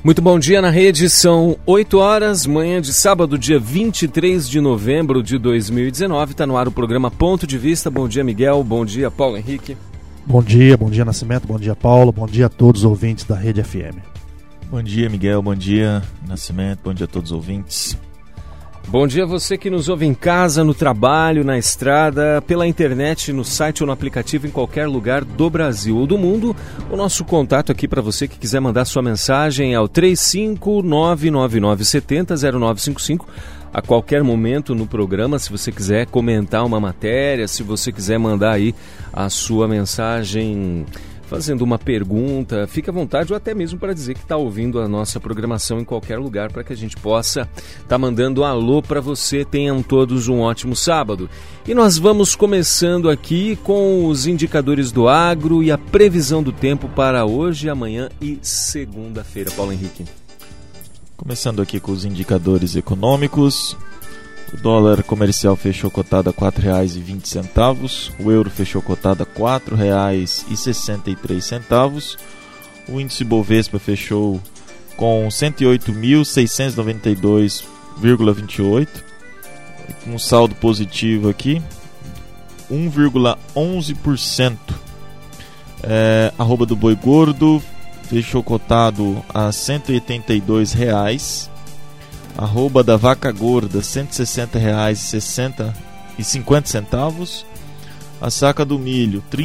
Muito bom dia na rede, são 8 horas, manhã de sábado, dia 23 de novembro de 2019, está no ar o programa Ponto de Vista. Bom dia, Miguel, bom dia, Paulo Henrique. Bom dia Nascimento, bom dia, Paulo, bom dia a todos os ouvintes da Rede FM. Bom dia, Miguel, bom dia, Nascimento, bom dia a todos os ouvintes. Bom dia a você que nos ouve em casa, no trabalho, na estrada, pela internet, no site ou no aplicativo, em qualquer lugar do Brasil ou do mundo. O nosso contato aqui para você que quiser mandar sua mensagem é o 35999700955. A qualquer momento no programa, se você quiser comentar uma matéria, se você quiser mandar aí a sua mensagem fazendo uma pergunta, fique à vontade, ou até mesmo para dizer que está ouvindo a nossa programação em qualquer lugar, para que a gente possa estar mandando um alô para você. Tenham todos um ótimo sábado. E nós vamos começando aqui com os indicadores do agro e a previsão do tempo para hoje, amanhã e segunda-feira. Paulo Henrique. Começando aqui com os indicadores econômicos. O dólar comercial fechou cotado a R$ 4,20, o euro fechou cotado a R$ 4,63, o índice Bovespa fechou com 108.692,28, um saldo positivo aqui, 1,11%. Arroba do boi gordo fechou cotado a R$ 182,00. Arroba da vaca gorda, R$ 160,50. A saca do milho, R$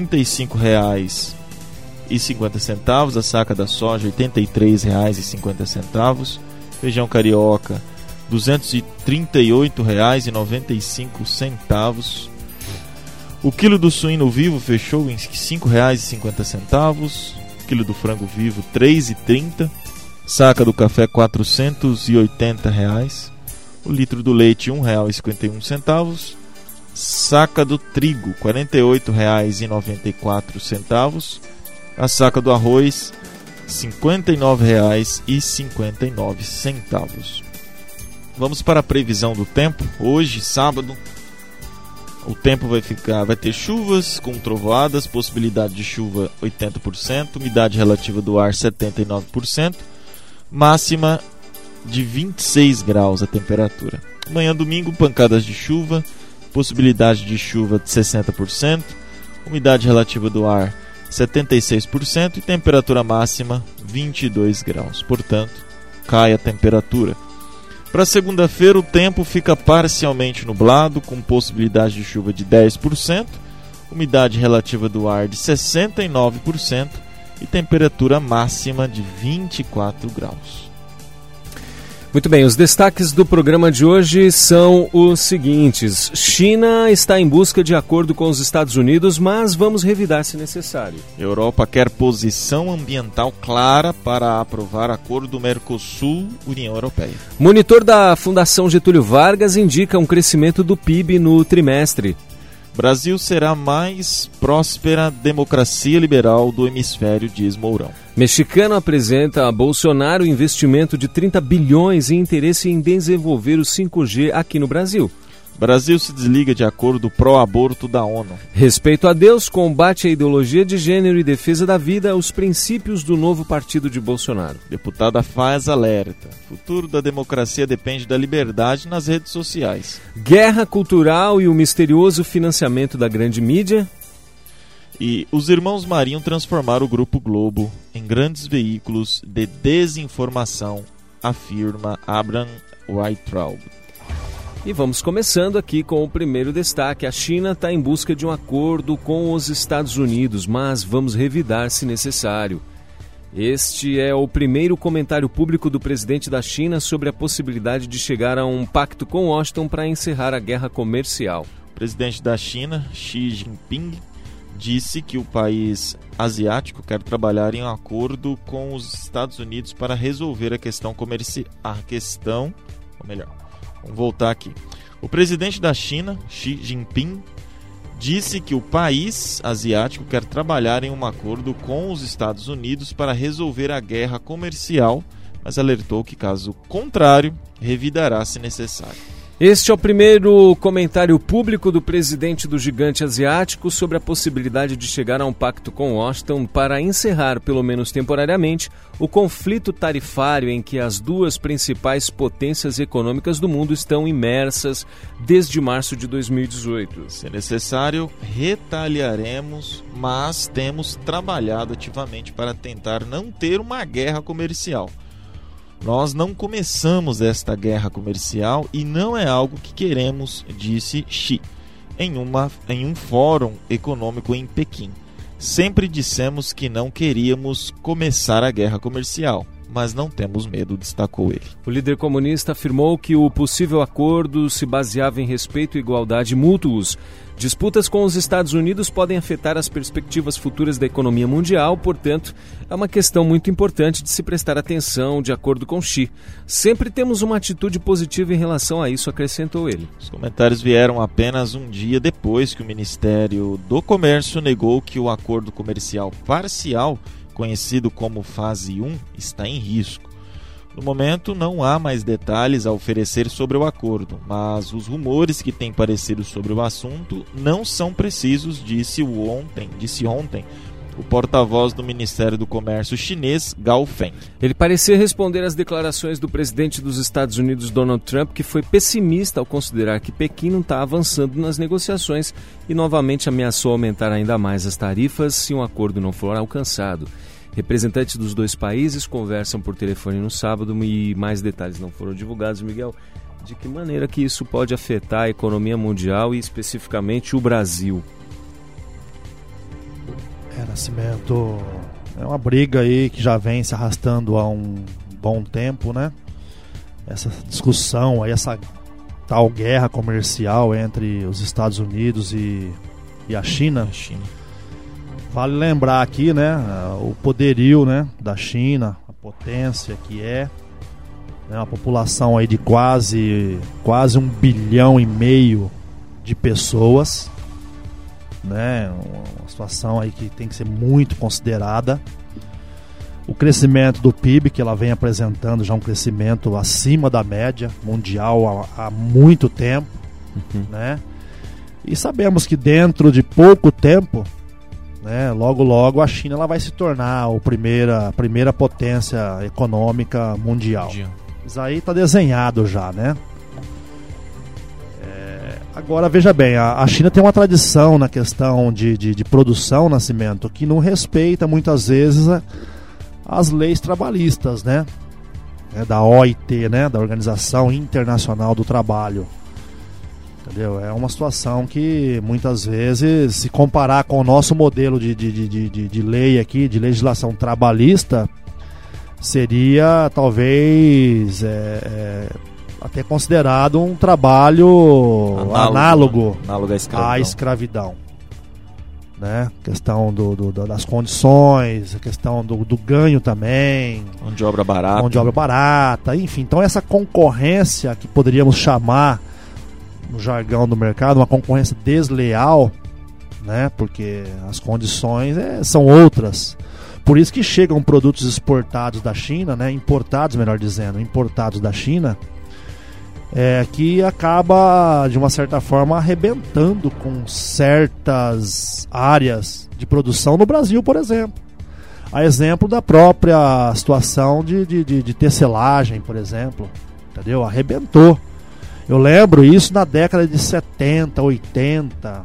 35,50. A saca da soja, R$ 83,50. Feijão carioca, R$ 238,95. O quilo do suíno vivo fechou em R$ 5,50. O quilo do frango vivo, R$ 3,30. Saca do café, R$ 480. O litro do leite, R$ 1,51. Saca do trigo, R$ 48,94. A saca do arroz, R$ 59,59. Vamos para a previsão do tempo. Hoje, sábado, o tempo vai ter chuvas com trovoadas, possibilidade de chuva 80%, umidade relativa do ar 79%. Máxima de 26 graus a temperatura. Amanhã domingo, pancadas de chuva, possibilidade de chuva de 60%, umidade relativa do ar 76% e temperatura máxima 22 graus. Portanto, cai a temperatura. Para segunda-feira, o tempo fica parcialmente nublado, com possibilidade de chuva de 10%, umidade relativa do ar de 69%, e temperatura máxima de 24 graus. Muito bem, os destaques do programa de hoje são os seguintes. China está em busca de acordo com os Estados Unidos, mas vamos revidar se necessário. Europa quer posição ambiental clara para aprovar acordo do Mercosul-União Europeia. Monitor da Fundação Getúlio Vargas indica um crescimento do PIB no trimestre. Brasil será a mais próspera democracia liberal do hemisfério, diz Mourão. Mexicano apresenta a Bolsonaro investimento de 30 bilhões e interesse em desenvolver o 5G aqui no Brasil. Brasil se desliga de acordo pró-aborto da ONU. Respeito a Deus, combate à ideologia de gênero e defesa da vida, os princípios do novo partido de Bolsonaro. Deputada faz alerta. O futuro da democracia depende da liberdade nas redes sociais. Guerra cultural e o misterioso financiamento da grande mídia. E os irmãos Marinho transformaram o Grupo Globo em grandes veículos de desinformação, afirma Abraham Weintraub. E vamos começando aqui com o primeiro destaque. A China está em busca de um acordo com os Estados Unidos, mas vamos revidar se necessário. Este é o primeiro comentário público do presidente da China sobre a possibilidade de chegar a um pacto com Washington para encerrar a guerra comercial. O presidente da China, Xi Jinping, disse que o país asiático quer trabalhar em um acordo com os Estados Unidos para resolver a questão comercial. Vamos voltar aqui. O presidente da China, Xi Jinping, disse que o país asiático quer trabalhar em um acordo com os Estados Unidos para resolver a guerra comercial, mas alertou que, caso contrário, revidará se necessário. Este é o primeiro comentário público do presidente do gigante asiático sobre a possibilidade de chegar a um pacto com Washington para encerrar, pelo menos temporariamente, o conflito tarifário em que as duas principais potências econômicas do mundo estão imersas desde março de 2018. Se necessário, retaliaremos, mas temos trabalhado ativamente para tentar não ter uma guerra comercial. Nós não começamos esta guerra comercial e não é algo que queremos, disse Xi, em um fórum econômico em Pequim. Sempre dissemos que não queríamos começar a guerra comercial, mas não temos medo, destacou ele. O líder comunista afirmou que o possível acordo se baseava em respeito e igualdade mútuos. Disputas com os Estados Unidos podem afetar as perspectivas futuras da economia mundial, portanto, é uma questão muito importante de se prestar atenção, de acordo com Xi. Sempre temos uma atitude positiva em relação a isso, acrescentou ele. Os comentários vieram apenas um dia depois que o Ministério do Comércio negou que o acordo comercial parcial, conhecido como Fase 1, está em risco. No momento, não há mais detalhes a oferecer sobre o acordo, mas os rumores que têm aparecido sobre o assunto não são precisos, disse ontem o porta-voz do Ministério do Comércio chinês, Gao Feng. Ele parecia responder às declarações do presidente dos Estados Unidos, Donald Trump, que foi pessimista ao considerar que Pequim não está avançando nas negociações e novamente ameaçou aumentar ainda mais as tarifas se um acordo não for alcançado. Representantes dos dois países conversam por telefone no sábado e mais detalhes não foram divulgados. Miguel, de que maneira que isso pode afetar a economia mundial e especificamente o Brasil? Nascimento, é uma briga aí que já vem se arrastando há um bom tempo, né? Essa discussão aí, essa tal guerra comercial entre os Estados Unidos e a China. Vale lembrar aqui, né, o poderio, né, da China, a potência que é, né, uma população aí de quase 1,5 bilhão de pessoas, né, uma situação aí que tem que ser muito considerada. O crescimento do PIB que ela vem apresentando já um crescimento acima da média mundial há muito tempo, né? E sabemos que dentro de pouco tempo, né, logo a China ela vai se tornar a primeira potência econômica mundial. Isso aí está desenhado já, né? Agora veja bem, a China tem uma tradição na questão de produção, Nascimento, que não respeita muitas vezes as leis trabalhistas, né? Da OIT, né? Da Organização Internacional do Trabalho. Entendeu? É uma situação que muitas vezes, se comparar com o nosso modelo de lei aqui, de legislação trabalhista, seria talvez até considerado um trabalho análogo à escravidão. Né? Questão das condições, a questão do ganho também. Mão de obra barata. Enfim, então essa concorrência que poderíamos chamar no jargão do mercado, uma concorrência desleal, né? Porque as condições são outras. Por isso que chegam produtos exportados da China, né? Importados da China, que acaba, de uma certa forma, arrebentando com certas áreas de produção no Brasil, por exemplo. A exemplo da própria situação de tecelagem, por exemplo. Entendeu? Arrebentou. Eu lembro isso na década de 70, 80,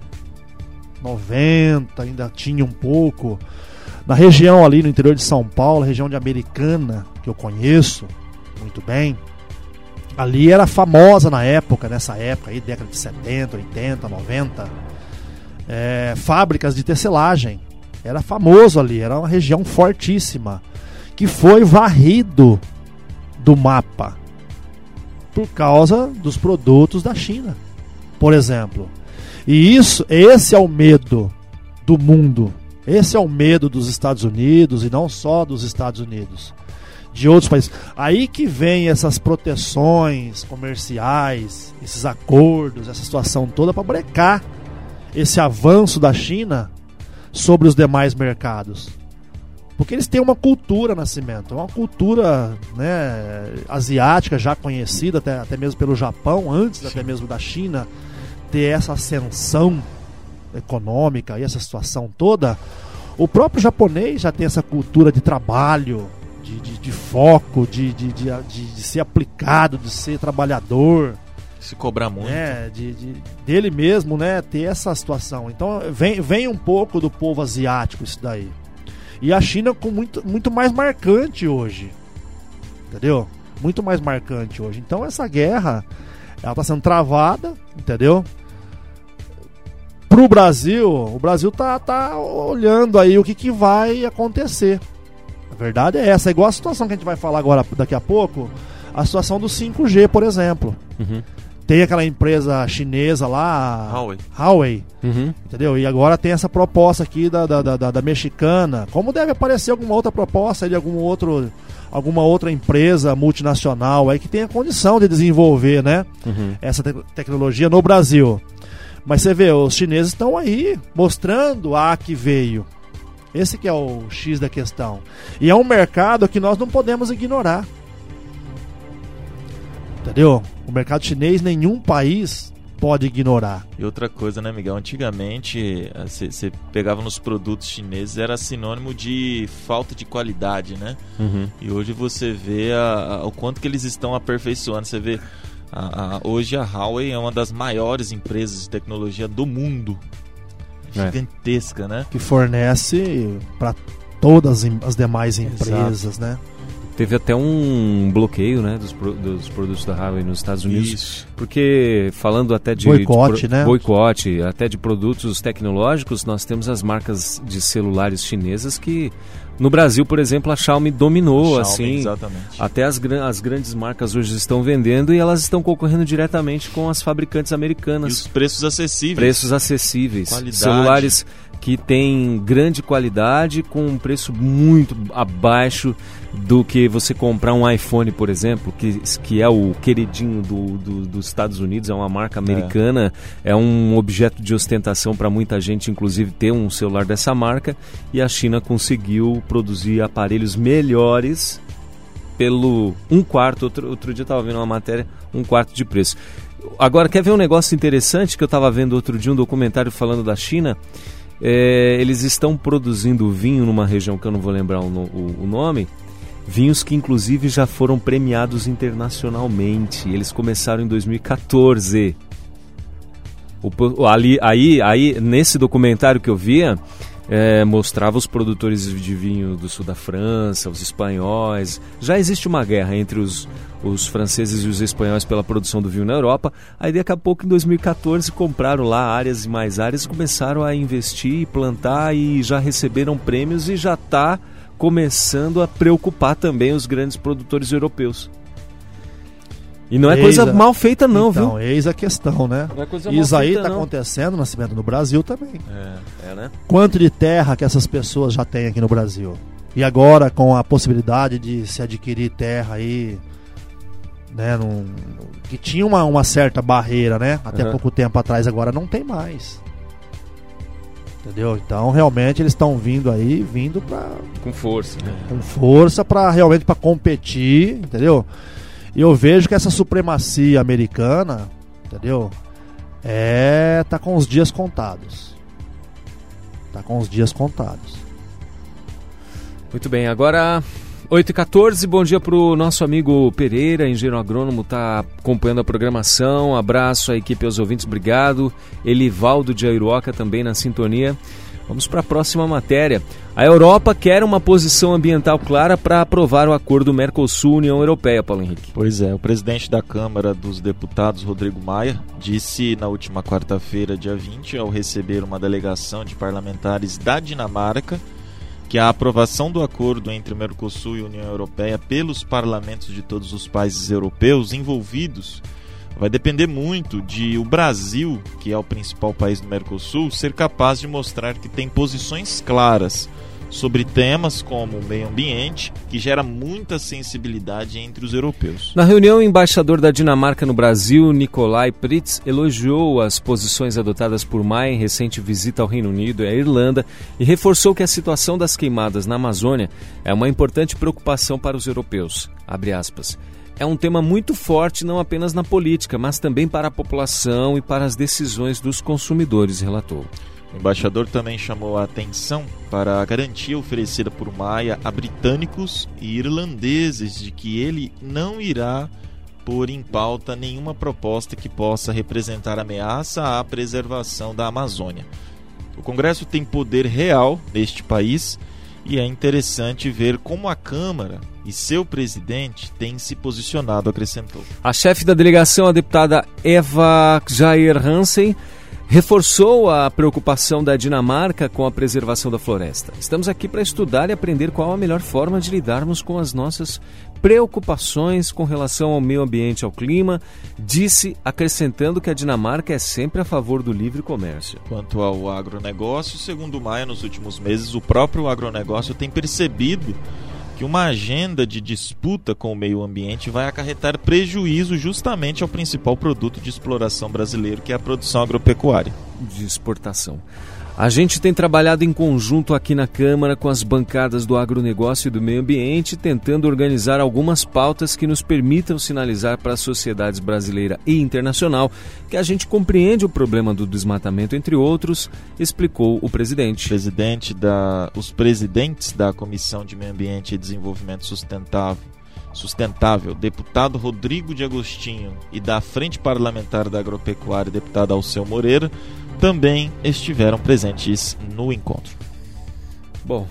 90, ainda tinha um pouco. Na região ali no interior de São Paulo, região de Americana, que eu conheço muito bem, ali era famosa nessa época aí, década de 70, 80, 90, fábricas de tecelagem. Era famoso ali, era uma região fortíssima, que foi varrido do mapa por causa dos produtos da China, por exemplo. E esse é o medo do mundo, esse é o medo dos Estados Unidos, e não só dos Estados Unidos, de outros países. Aí que vem essas proteções comerciais, esses acordos, essa situação toda para brecar esse avanço da China sobre os demais mercados. Porque eles têm uma cultura, Nascimento, uma cultura, né, asiática já conhecida até mesmo pelo Japão, antes até mesmo da China ter essa ascensão econômica e essa situação toda. O próprio japonês já tem essa cultura de trabalho, de foco, de ser aplicado, de ser trabalhador. Se cobrar muito. Dele mesmo, né, ter essa situação. Então vem um pouco do povo asiático isso daí. E a China com muito mais marcante hoje. Entendeu? Muito mais marcante hoje. Então essa guerra, ela está sendo travada, entendeu? Pro Brasil, o Brasil tá olhando aí o que vai acontecer. A verdade é essa. É igual a situação que a gente vai falar agora, daqui a pouco. A situação do 5G, por exemplo. Uhum. Tem aquela empresa chinesa lá, Huawei, entendeu? E agora tem essa proposta aqui da mexicana. Como deve aparecer alguma outra proposta de alguma outra empresa multinacional aí que tenha condição de desenvolver, né, essa tecnologia no Brasil. Mas você vê, os chineses estão aí mostrando que veio. Esse que é o X da questão. E é um mercado que nós não podemos ignorar. Entendeu? O mercado chinês nenhum país pode ignorar. E outra coisa, né, Miguel? Antigamente, você pegava nos produtos chineses, era sinônimo de falta de qualidade, né? E hoje você vê o quanto que eles estão aperfeiçoando. Você vê, hoje a Huawei é uma das maiores empresas de tecnologia do mundo. Gigantesca, né? Que fornece para todas as demais empresas, né? Teve até um bloqueio, né, dos produtos da Huawei nos Estados Unidos. Isso. Porque, falando até de boicote, né? Boicote, até de produtos tecnológicos, nós temos as marcas de celulares chinesas que, no Brasil, por exemplo, a Xiaomi dominou. Assim, exatamente. Até as grandes marcas hoje estão vendendo e elas estão concorrendo diretamente com as fabricantes americanas. E os preços acessíveis. Preços acessíveis. Qualidade. Celulares que têm grande qualidade com um preço muito abaixo do que você comprar um iPhone, por exemplo, que é o queridinho dos Estados Unidos, é uma marca americana, é um objeto de ostentação para muita gente, inclusive ter um celular dessa marca, e a China conseguiu produzir aparelhos melhores pelo 1/4, outro dia eu estava vendo uma matéria, 1/4 de preço. Agora, quer ver um negócio interessante que eu estava vendo outro dia, um documentário falando da China? Eles estão produzindo vinho numa região que eu não vou lembrar o nome, vinhos que inclusive já foram premiados internacionalmente. Eles começaram em 2014. Aí nesse documentário que eu via, mostrava os produtores de vinho do sul da França, os espanhóis. Já existe uma guerra entre os franceses e os espanhóis pela produção do vinho na Europa. Aí daqui a pouco, em 2014, compraram lá áreas e mais áreas, começaram a investir e plantar e já receberam prêmios e já está começando a preocupar também os grandes produtores europeus. E não é coisa mal feita não, então, viu? Eis a questão, né? Não é coisa mal mal aí feita, está não. acontecendo, Nascimento, no Brasil também. Né? Quanto de terra que essas pessoas já têm aqui no Brasil? E agora, com a possibilidade de se adquirir terra aí, né, que tinha uma certa barreira, né? Até pouco tempo atrás, agora não tem mais. Entendeu? Então, realmente, eles estão vindo para com força, né? Com força para realmente para competir, entendeu? E eu vejo que essa supremacia americana, entendeu? Tá com os dias contados. Tá com os dias contados. Muito bem, agora 8h14, bom dia pro nosso amigo Pereira, engenheiro agrônomo, tá acompanhando a programação. Abraço à equipe, aos ouvintes, obrigado. Elivaldo de Airuoca também na sintonia. Vamos para a próxima matéria. A Europa quer uma posição ambiental clara para aprovar o acordo Mercosul-União Europeia, Paulo Henrique. Pois é, o presidente da Câmara dos Deputados, Rodrigo Maia, disse na última quarta-feira, dia 20, ao receber uma delegação de parlamentares da Dinamarca, que a aprovação do acordo entre o Mercosul e a União Europeia pelos parlamentos de todos os países europeus envolvidos vai depender muito de o Brasil, que é o principal país do Mercosul, ser capaz de mostrar que tem posições claras sobre temas como o meio ambiente, que gera muita sensibilidade entre os europeus. Na reunião, o embaixador da Dinamarca no Brasil, Nicolai Pritz, elogiou as posições adotadas por Maia em recente visita ao Reino Unido e à Irlanda e reforçou que a situação das queimadas na Amazônia é uma importante preocupação para os europeus. Abre aspas. É um tema muito forte não apenas na política, mas também para a população e para as decisões dos consumidores, relatou. O embaixador também chamou a atenção para a garantia oferecida por Maia a britânicos e irlandeses de que ele não irá pôr em pauta nenhuma proposta que possa representar ameaça à preservação da Amazônia. O Congresso tem poder real neste país e é interessante ver como a Câmara e seu presidente têm se posicionado, acrescentou. A chefe da delegação, a deputada Eva Kjær Hansen, reforçou a preocupação da Dinamarca com a preservação da floresta. Estamos aqui para estudar e aprender qual a melhor forma de lidarmos com as nossas preocupações com relação ao meio ambiente e ao clima, disse, acrescentando que a Dinamarca é sempre a favor do livre comércio. Quanto ao agronegócio, segundo Maia, nos últimos meses, o próprio agronegócio tem percebido que uma agenda de disputa com o meio ambiente vai acarretar prejuízo justamente ao principal produto de exploração brasileiro, que é a produção agropecuária. De exportação. A gente tem trabalhado em conjunto aqui na Câmara com as bancadas do agronegócio e do meio ambiente, tentando organizar algumas pautas que nos permitam sinalizar para as sociedades brasileira e internacional que a gente compreende o problema do desmatamento, entre outros, explicou o presidente. Os presidentes da Comissão de Meio Ambiente e Desenvolvimento Sustentável, deputado Rodrigo de Agostinho, e da Frente Parlamentar da Agropecuária, deputado Alceu Moreira, também estiveram presentes no encontro. Bom,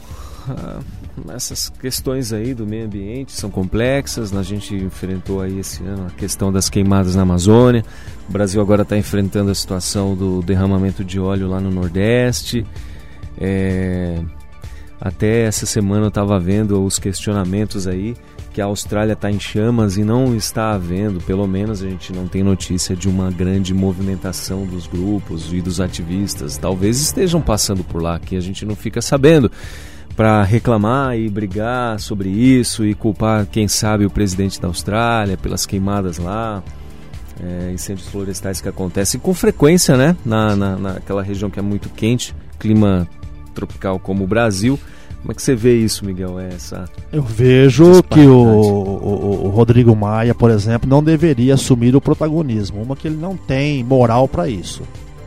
essas questões aí do meio ambiente são complexas. A gente enfrentou aí esse ano a questão das queimadas na Amazônia. O Brasil agora está enfrentando a situação do derramamento de óleo lá no Nordeste. Até essa semana eu estava vendo os questionamentos aí que a Austrália está em chamas e não está havendo, pelo menos a gente não tem notícia de uma grande movimentação dos grupos e dos ativistas. Talvez estejam passando por lá, que a gente não fica sabendo, para reclamar e brigar sobre isso e culpar, quem sabe, o presidente da Austrália pelas queimadas lá, incêndios florestais que acontecem com frequência, né? Naquela região que é muito quente, clima tropical como o Brasil. Como é que você vê isso, Miguel? Eu vejo que o Rodrigo Maia, por exemplo, não deveria assumir o protagonismo. Uma que ele não tem moral para isso.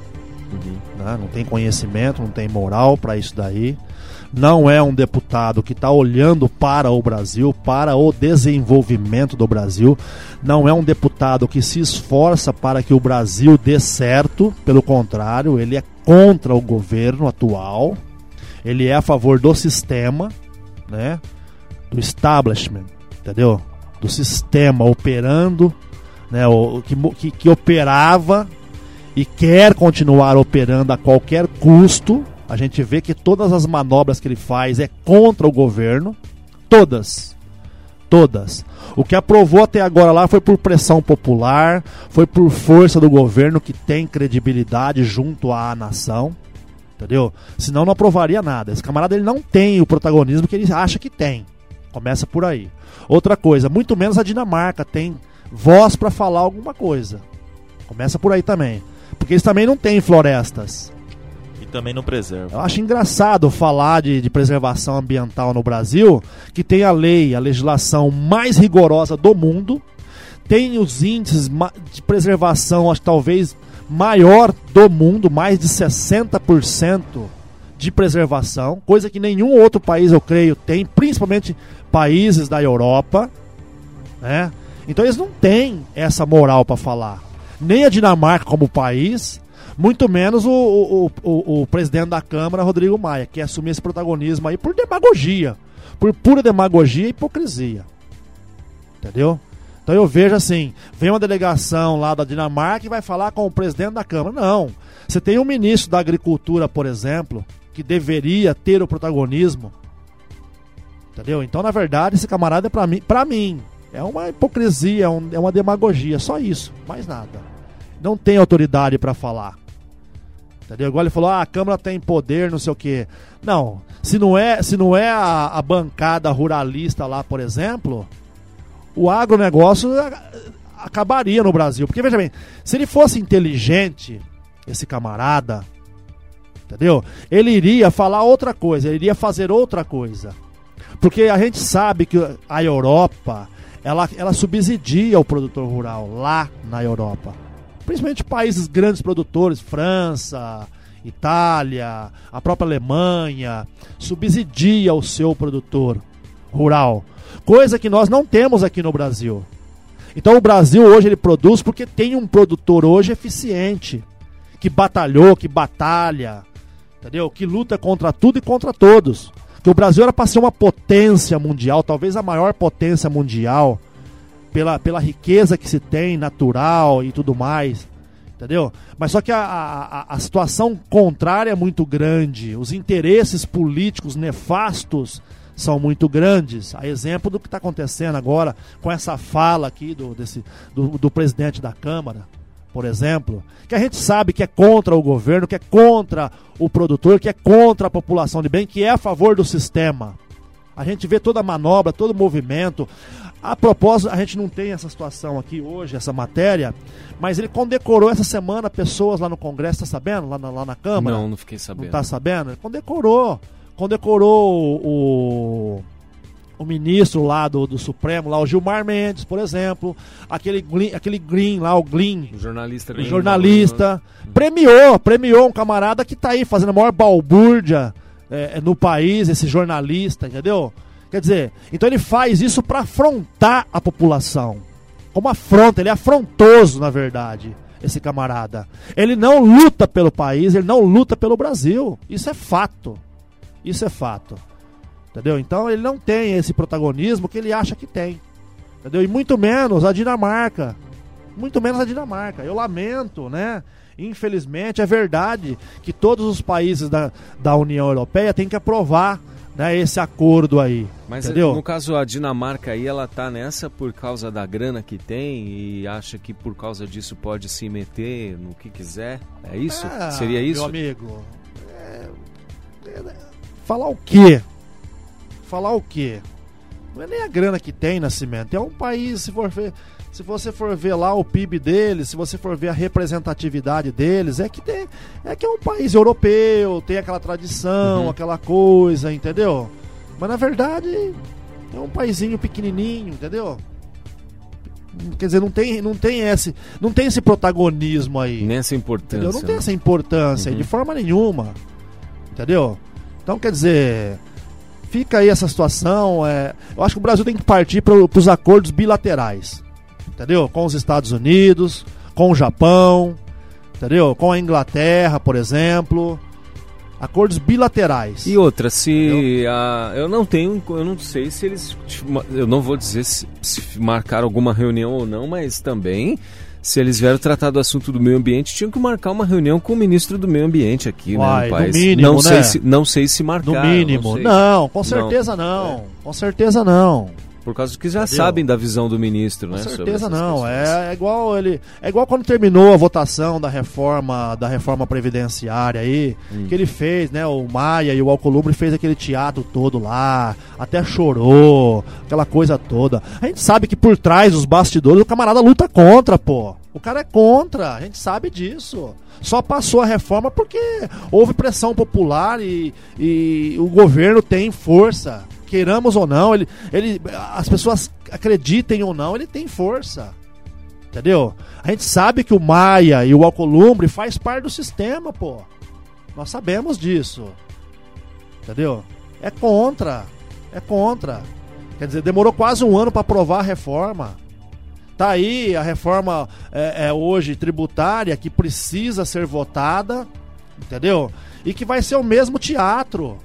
Né? Não tem conhecimento, não tem moral para isso daí. Não é um deputado que está olhando para o Brasil, para o desenvolvimento do Brasil. Não é um deputado que se esforça para que o Brasil dê certo. Pelo contrário, ele é contra o governo atual. Ele é a favor do sistema, né? Do establishment, entendeu? Do sistema operando, né? Que operava e quer continuar operando a qualquer custo. A gente vê que todas as manobras que ele faz é contra o governo. Todas. O que aprovou até agora lá foi por pressão popular, foi por força do governo que tem credibilidade junto à nação. Entendeu? Senão não aprovaria nada. Esse camarada ele não tem o protagonismo que ele acha que tem. Começa por aí. Outra coisa, muito menos a Dinamarca tem voz para falar alguma coisa. Começa por aí também. Porque eles também não têm florestas. E também não preservam. Eu acho engraçado falar de preservação ambiental no Brasil, que tem a legislação mais rigorosa do mundo, tem os índices de preservação, acho que talvez maior do mundo, mais de 60% de preservação, coisa que nenhum outro país, eu creio, tem, principalmente países da Europa, né? Então eles não têm essa moral para falar. Nem a Dinamarca como país, muito menos o presidente da Câmara, Rodrigo Maia, que assumir esse protagonismo aí por demagogia, por pura demagogia e hipocrisia. Entendeu? Então eu vejo assim, vem uma delegação lá da Dinamarca e vai falar com o presidente da Câmara. Não, você tem um ministro da Agricultura, por exemplo, que deveria ter o protagonismo. Entendeu? Então, na verdade, esse camarada, pra mim, é uma hipocrisia, é uma demagogia, só isso, mais nada. Não tem autoridade para falar. Entendeu? Igual ele falou, a Câmara tem poder, não sei o quê. Não, se não é a bancada ruralista lá, por exemplo, o agronegócio acabaria no Brasil. Porque, veja bem, se ele fosse inteligente, esse camarada, entendeu? Ele iria falar outra coisa, ele iria fazer outra coisa. Porque a gente sabe que a Europa, ela subsidia o produtor rural lá na Europa. Principalmente países grandes produtores, França, Itália, a própria Alemanha, subsidia o seu produtor rural. Coisa que nós não temos aqui no Brasil. Então o Brasil hoje ele produz porque tem um produtor hoje eficiente, que batalhou, que batalha, entendeu? Que luta contra tudo e contra todos. Que o Brasil era para ser uma potência mundial, talvez a maior potência mundial, pela riqueza que se tem, natural e tudo mais, entendeu? Mas só que a situação contrária é muito grande, os interesses políticos nefastos são muito grandes. A exemplo do que está acontecendo agora com essa fala aqui do presidente da Câmara, por exemplo, que a gente sabe que é contra o governo, que é contra o produtor, que é contra a população de bem, que é a favor do sistema. A gente vê toda a manobra, todo o movimento. A propósito, a gente não tem essa situação aqui hoje, essa matéria, mas ele condecorou essa semana pessoas lá no Congresso, tá sabendo? Lá na Câmara. Não fiquei sabendo. Não tá sabendo? Ele condecorou o ministro lá do Supremo, lá o Gilmar Mendes, por exemplo, aquele Green lá, o Glyn, o jornalista, premiou um camarada que tá aí fazendo a maior balbúrdia no país, esse jornalista, entendeu? Quer dizer, então ele faz isso para afrontar a população, como afronta, ele é afrontoso, na verdade, esse camarada. Ele não luta pelo país, ele não luta pelo Brasil, isso é fato. Entendeu? Então ele não tem esse protagonismo que ele acha que tem. Entendeu? E muito menos a Dinamarca. Eu lamento, né? Infelizmente, é verdade que todos os países da União Europeia têm que aprovar, né, esse acordo aí. Mas entendeu? No caso, a Dinamarca aí, ela tá nessa por causa da grana que tem e acha que por causa disso pode se meter no que quiser? É isso? Seria isso? Meu amigo, falar o quê? Não é nem a grana que tem, Nascimento. É um país, se você for ver lá o PIB deles, se você for ver a representatividade deles, é que é um país europeu, tem aquela tradição, aquela coisa, entendeu? Mas na verdade é um paizinho pequenininho, entendeu? Quer dizer, não tem esse protagonismo aí. Nem essa importância. Entendeu? Não tem essa importância aí, de forma nenhuma. Entendeu? Então, quer dizer, fica aí essa situação. Eu acho que o Brasil tem que partir para os acordos bilaterais. Entendeu? Com os Estados Unidos, com o Japão, entendeu? Com a Inglaterra, por exemplo. Acordos bilaterais. E outra, eu não sei se eles, eu não vou dizer se marcaram alguma reunião ou não, mas também, se eles vieram tratar do assunto do meio ambiente, tinham que marcar uma reunião com o ministro do meio ambiente aqui, né, no país. No mínimo, não sei se marcaram. No mínimo, não, com certeza não. Com certeza não. Por causa que já sabem da visão do ministro, né? Com certeza não. É igual quando terminou a votação da reforma previdenciária aí, que ele fez, né? O Maia e o Alcolumbre fez aquele teatro todo lá, até chorou, aquela coisa toda. A gente sabe que por trás dos bastidores o camarada luta contra, pô. O cara é contra, a gente sabe disso. Só passou a reforma porque houve pressão popular e o governo tem força. Queiramos ou não, as pessoas acreditem ou não, ele tem força. Entendeu? A gente sabe que o Maia e o Alcolumbre faz parte do sistema, pô. Nós sabemos disso. Entendeu? É contra. Quer dizer, demorou quase um ano para aprovar a reforma. Tá aí a reforma hoje tributária que precisa ser votada, entendeu? E que vai ser o mesmo teatro.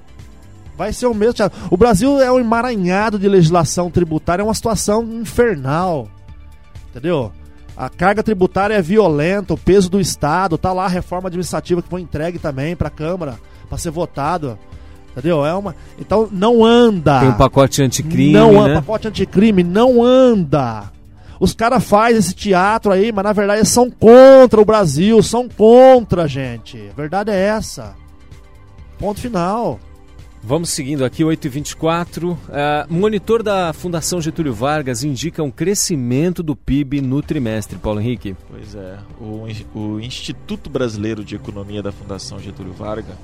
O Brasil é um emaranhado de legislação tributária, é uma situação infernal, entendeu? A carga tributária é violenta, o peso do Estado, tá lá a reforma administrativa que foi entregue também para a Câmara, para ser votado, entendeu? Então não anda. Tem um pacote anticrime, né? O pacote anticrime não anda. Os caras fazem esse teatro aí, mas na verdade eles são contra o Brasil, são contra, gente. A verdade é essa. Ponto final. Vamos seguindo aqui, 8h24. Monitor da Fundação Getúlio Vargas indica um crescimento do PIB no trimestre. Paulo Henrique. Pois é, o Instituto Brasileiro de Economia da Fundação Getúlio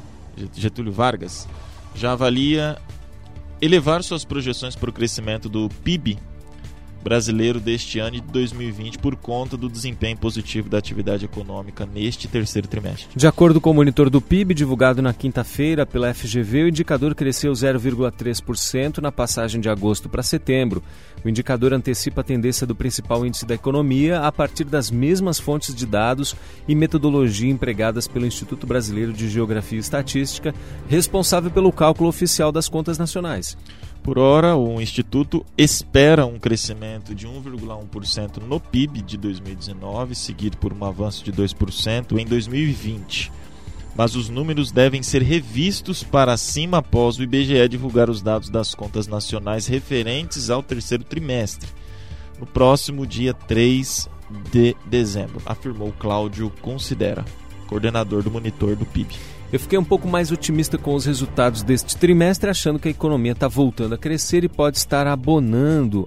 Vargas já avalia elevar suas projeções para o crescimento do PIB brasileiro deste ano e de 2020 por conta do desempenho positivo da atividade econômica neste terceiro trimestre. De acordo com o monitor do PIB, divulgado na quinta-feira pela FGV, o indicador cresceu 0,3% na passagem de agosto para setembro. O indicador antecipa a tendência do principal índice da economia a partir das mesmas fontes de dados e metodologia empregadas pelo Instituto Brasileiro de Geografia e Estatística, responsável pelo cálculo oficial das contas nacionais. Por hora, o Instituto espera um crescimento de 1,1% no PIB de 2019, seguido por um avanço de 2% em 2020. Mas os números devem ser revistos para cima após o IBGE divulgar os dados das contas nacionais referentes ao terceiro trimestre, no próximo dia 3 de dezembro, afirmou Cláudio Considera, coordenador do monitor do PIB. Eu fiquei um pouco mais otimista com os resultados deste trimestre, achando que a economia está voltando a crescer e pode estar abandonando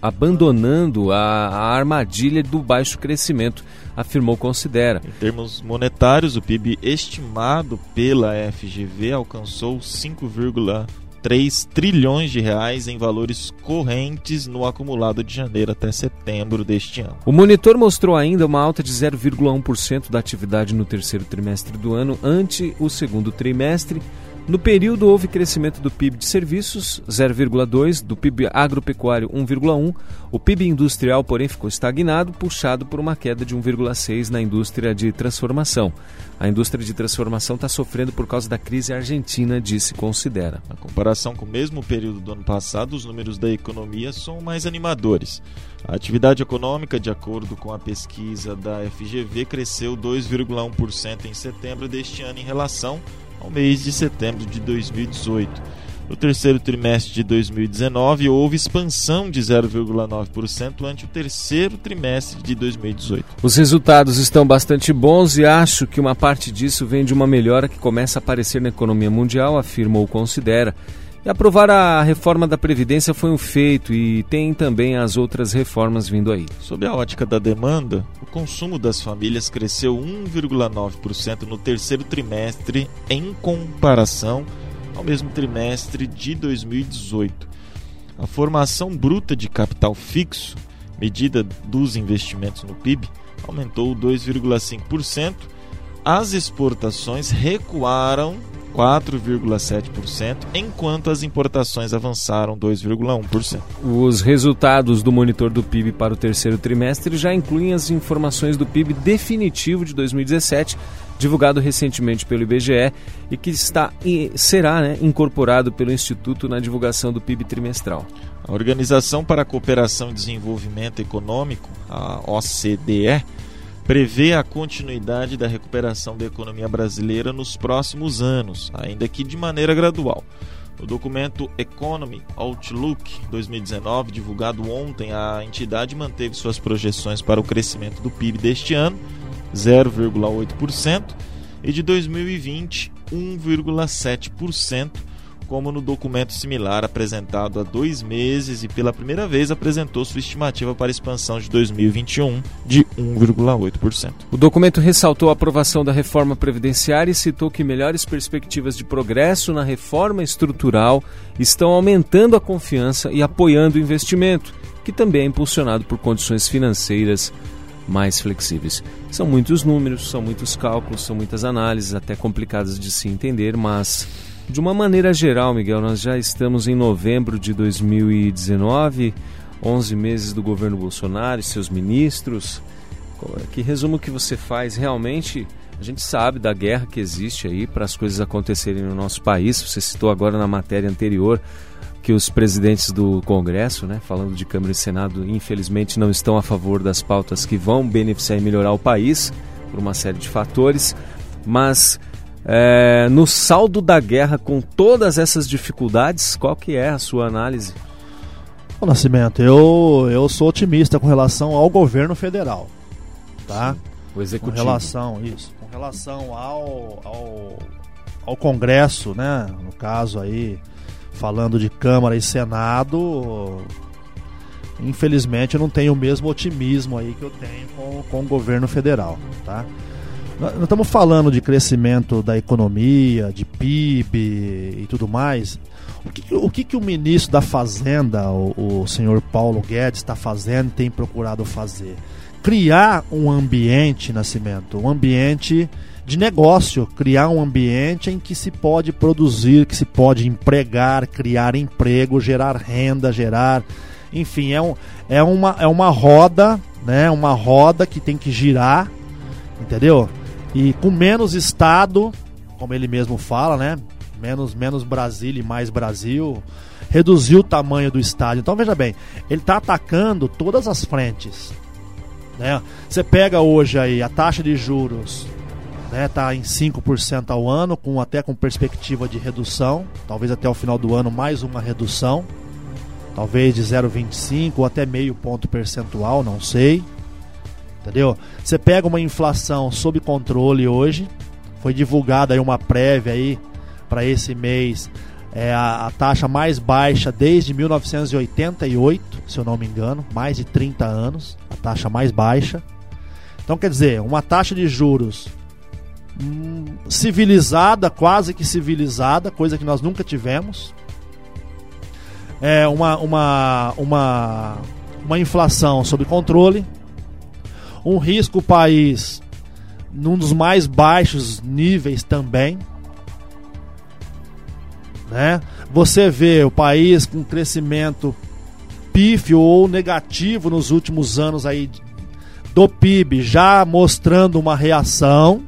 a armadilha do baixo crescimento, afirmou Considera. Em termos monetários, o PIB estimado pela FGV alcançou 5,3 trilhões de reais em valores correntes no acumulado de janeiro até setembro deste ano. O monitor mostrou ainda uma alta de 0,1% da atividade no terceiro trimestre do ano ante o segundo trimestre. No período houve crescimento do PIB de serviços, 0,2%, do PIB agropecuário, 1,1%. O PIB industrial, porém, ficou estagnado, puxado por uma queda de 1,6% na indústria de transformação. A indústria de transformação está sofrendo por causa da crise argentina, disse Considera. Na comparação com o mesmo período do ano passado, os números da economia são mais animadores. A atividade econômica, de acordo com a pesquisa da FGV, cresceu 2,1% em setembro deste ano em relação ao mês de setembro de 2018. No terceiro trimestre de 2019, houve expansão de 0,9% ante o terceiro trimestre de 2018. Os resultados estão bastante bons e acho que uma parte disso vem de uma melhora que começa a aparecer na economia mundial, afirmou Considera. E aprovar a reforma da Previdência foi um feito e tem também as outras reformas vindo aí. Sob a ótica da demanda, o consumo das famílias cresceu 1,9% no terceiro trimestre em comparação ao mesmo trimestre de 2018. A formação bruta de capital fixo, medida dos investimentos no PIB, aumentou 2,5%. As exportações recuaram 4,7%, enquanto as importações avançaram 2,1%. Os resultados do monitor do PIB para o terceiro trimestre já incluem as informações do PIB definitivo de 2017, divulgado recentemente pelo IBGE e que será incorporado pelo Instituto na divulgação do PIB trimestral. A Organização para a Cooperação e Desenvolvimento Econômico, a OCDE, prevê a continuidade da recuperação da economia brasileira nos próximos anos, ainda que de maneira gradual. No documento Economy Outlook 2019, divulgado ontem, a entidade manteve suas projeções para o crescimento do PIB deste ano, 0,8%, e de 2020, 1,7%, como no documento similar apresentado há 2 meses e pela primeira vez apresentou sua estimativa para a expansão de 2021 de 1,8%. O documento ressaltou a aprovação da reforma previdenciária e citou que melhores perspectivas de progresso na reforma estrutural estão aumentando a confiança e apoiando o investimento, que também é impulsionado por condições financeiras mais flexíveis. São muitos números, são muitos cálculos, são muitas análises, até complicadas de se entender, mas de uma maneira geral, Miguel, nós já estamos em novembro de 2019, 11 meses do governo Bolsonaro e seus ministros. Que resumo que você faz? Realmente, a gente sabe da guerra que existe aí para as coisas acontecerem no nosso país. Você citou agora na matéria anterior que os presidentes do Congresso, falando de Câmara e Senado, infelizmente não estão a favor das pautas que vão beneficiar e melhorar o país por uma série de fatores, mas no saldo da guerra, com todas essas dificuldades, qual que é a sua análise? Ô, Nascimento, eu sou otimista com relação ao governo federal, tá? O executivo. Com relação ao Congresso, né? No caso aí, falando de Câmara e Senado, infelizmente eu não tenho o mesmo otimismo aí que eu tenho com o governo federal, tá? Nós estamos falando de crescimento da economia, de PIB e tudo mais. O que o ministro da Fazenda, o senhor Paulo Guedes, está fazendo e tem procurado fazer? Criar um ambiente, Nascimento, um ambiente de negócio, criar um ambiente em que se pode produzir, que se pode empregar, criar emprego, gerar renda, enfim, é uma roda, né? Uma roda que tem que girar, entendeu? E com menos Estado, como ele mesmo fala, né? Menos Brasília e mais Brasil, reduzir o tamanho do estádio. Então veja bem, ele está atacando todas as frentes, né? Você pega hoje aí a taxa de juros, né? Tá em 5% ao ano, até com perspectiva de redução, talvez até o final do ano mais uma redução, talvez de 0,25 ou até meio ponto percentual, não sei. Entendeu? Você pega uma inflação sob controle hoje, foi divulgada aí uma prévia aí para esse mês, a taxa mais baixa desde 1988, se eu não me engano, mais de 30 anos, a taxa mais baixa. Então quer dizer, uma taxa de juros civilizada, quase que civilizada, coisa que nós nunca tivemos. Uma inflação sob controle. Um risco o país num dos mais baixos níveis também, né? Você vê o país com crescimento pífio ou negativo nos últimos anos aí do PIB, já mostrando uma reação,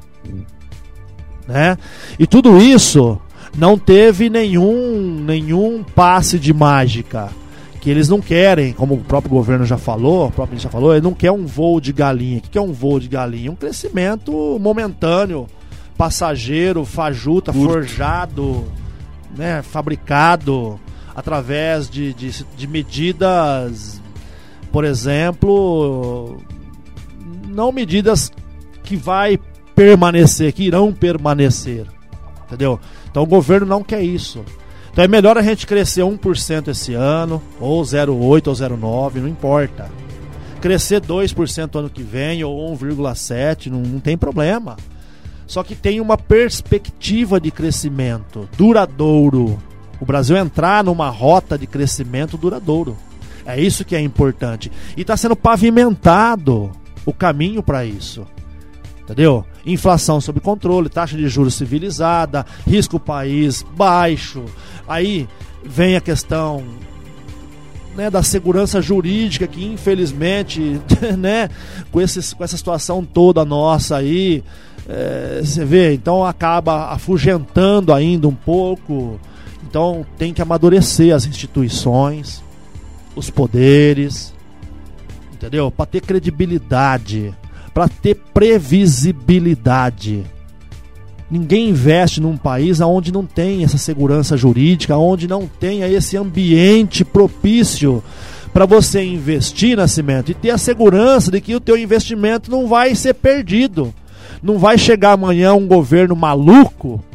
né? E tudo isso não teve nenhum passe de mágica. Que eles não querem, como o próprio governo já falou, ele não quer um voo de galinha. O que é um voo de galinha? Um crescimento momentâneo, passageiro, fajuta, forjado, né, fabricado através de medidas, por exemplo, não medidas que vai permanecer, que irão permanecer, entendeu? Então o governo não quer isso. Então é melhor a gente crescer 1% esse ano, ou 0,8% ou 0,9%, não importa. Crescer 2% ano que vem, ou 1,7%, não tem problema. Só que tem uma perspectiva de crescimento duradouro. O Brasil entrar numa rota de crescimento duradouro. É isso que é importante. E está sendo pavimentado o caminho para isso. Entendeu? Inflação sob controle, taxa de juros civilizada, risco país baixo. Aí vem a questão, né, da segurança jurídica que infelizmente, né, com essa situação toda nossa aí, você vê, então acaba afugentando ainda um pouco. Então tem que amadurecer as instituições, os poderes, entendeu? Para ter credibilidade, para ter previsibilidade. Ninguém investe num país onde não tem essa segurança jurídica, onde não tenha esse ambiente propício para você investir, Nascimento, e ter a segurança de que o teu investimento não vai ser perdido. Não vai chegar amanhã um governo maluco,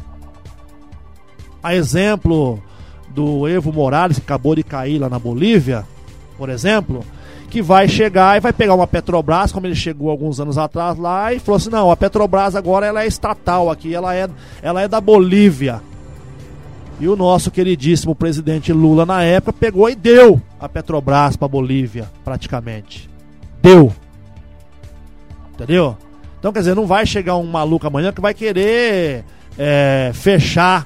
a exemplo do Evo Morales, que acabou de cair lá na Bolívia, por exemplo, que vai chegar e vai pegar uma Petrobras, como ele chegou alguns anos atrás lá, e falou assim, não, a Petrobras agora ela é estatal aqui, ela é da Bolívia. E o nosso queridíssimo presidente Lula na época pegou e deu a Petrobras para a Bolívia, praticamente. Deu. Entendeu? Então, quer dizer, não vai chegar um maluco amanhã que vai querer fechar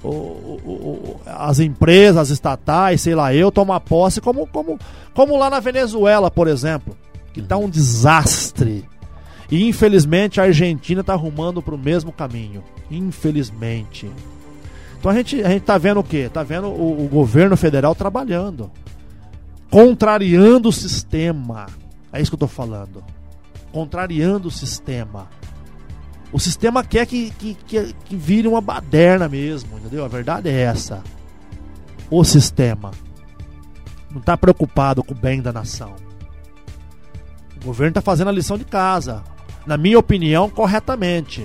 as empresas, as estatais, sei lá, tomar posse, como lá na Venezuela, por exemplo, que está um desastre. E infelizmente a Argentina está arrumando para o mesmo caminho. Infelizmente. Então a gente está vendo o quê? Está vendo o governo federal trabalhando, contrariando o sistema. É isso que eu estou falando. Contrariando o sistema. O sistema quer que vire uma baderna mesmo, entendeu? A verdade é essa. O sistema. não está preocupado com o bem da nação. O governo está fazendo a lição de casa, na minha opinião, corretamente.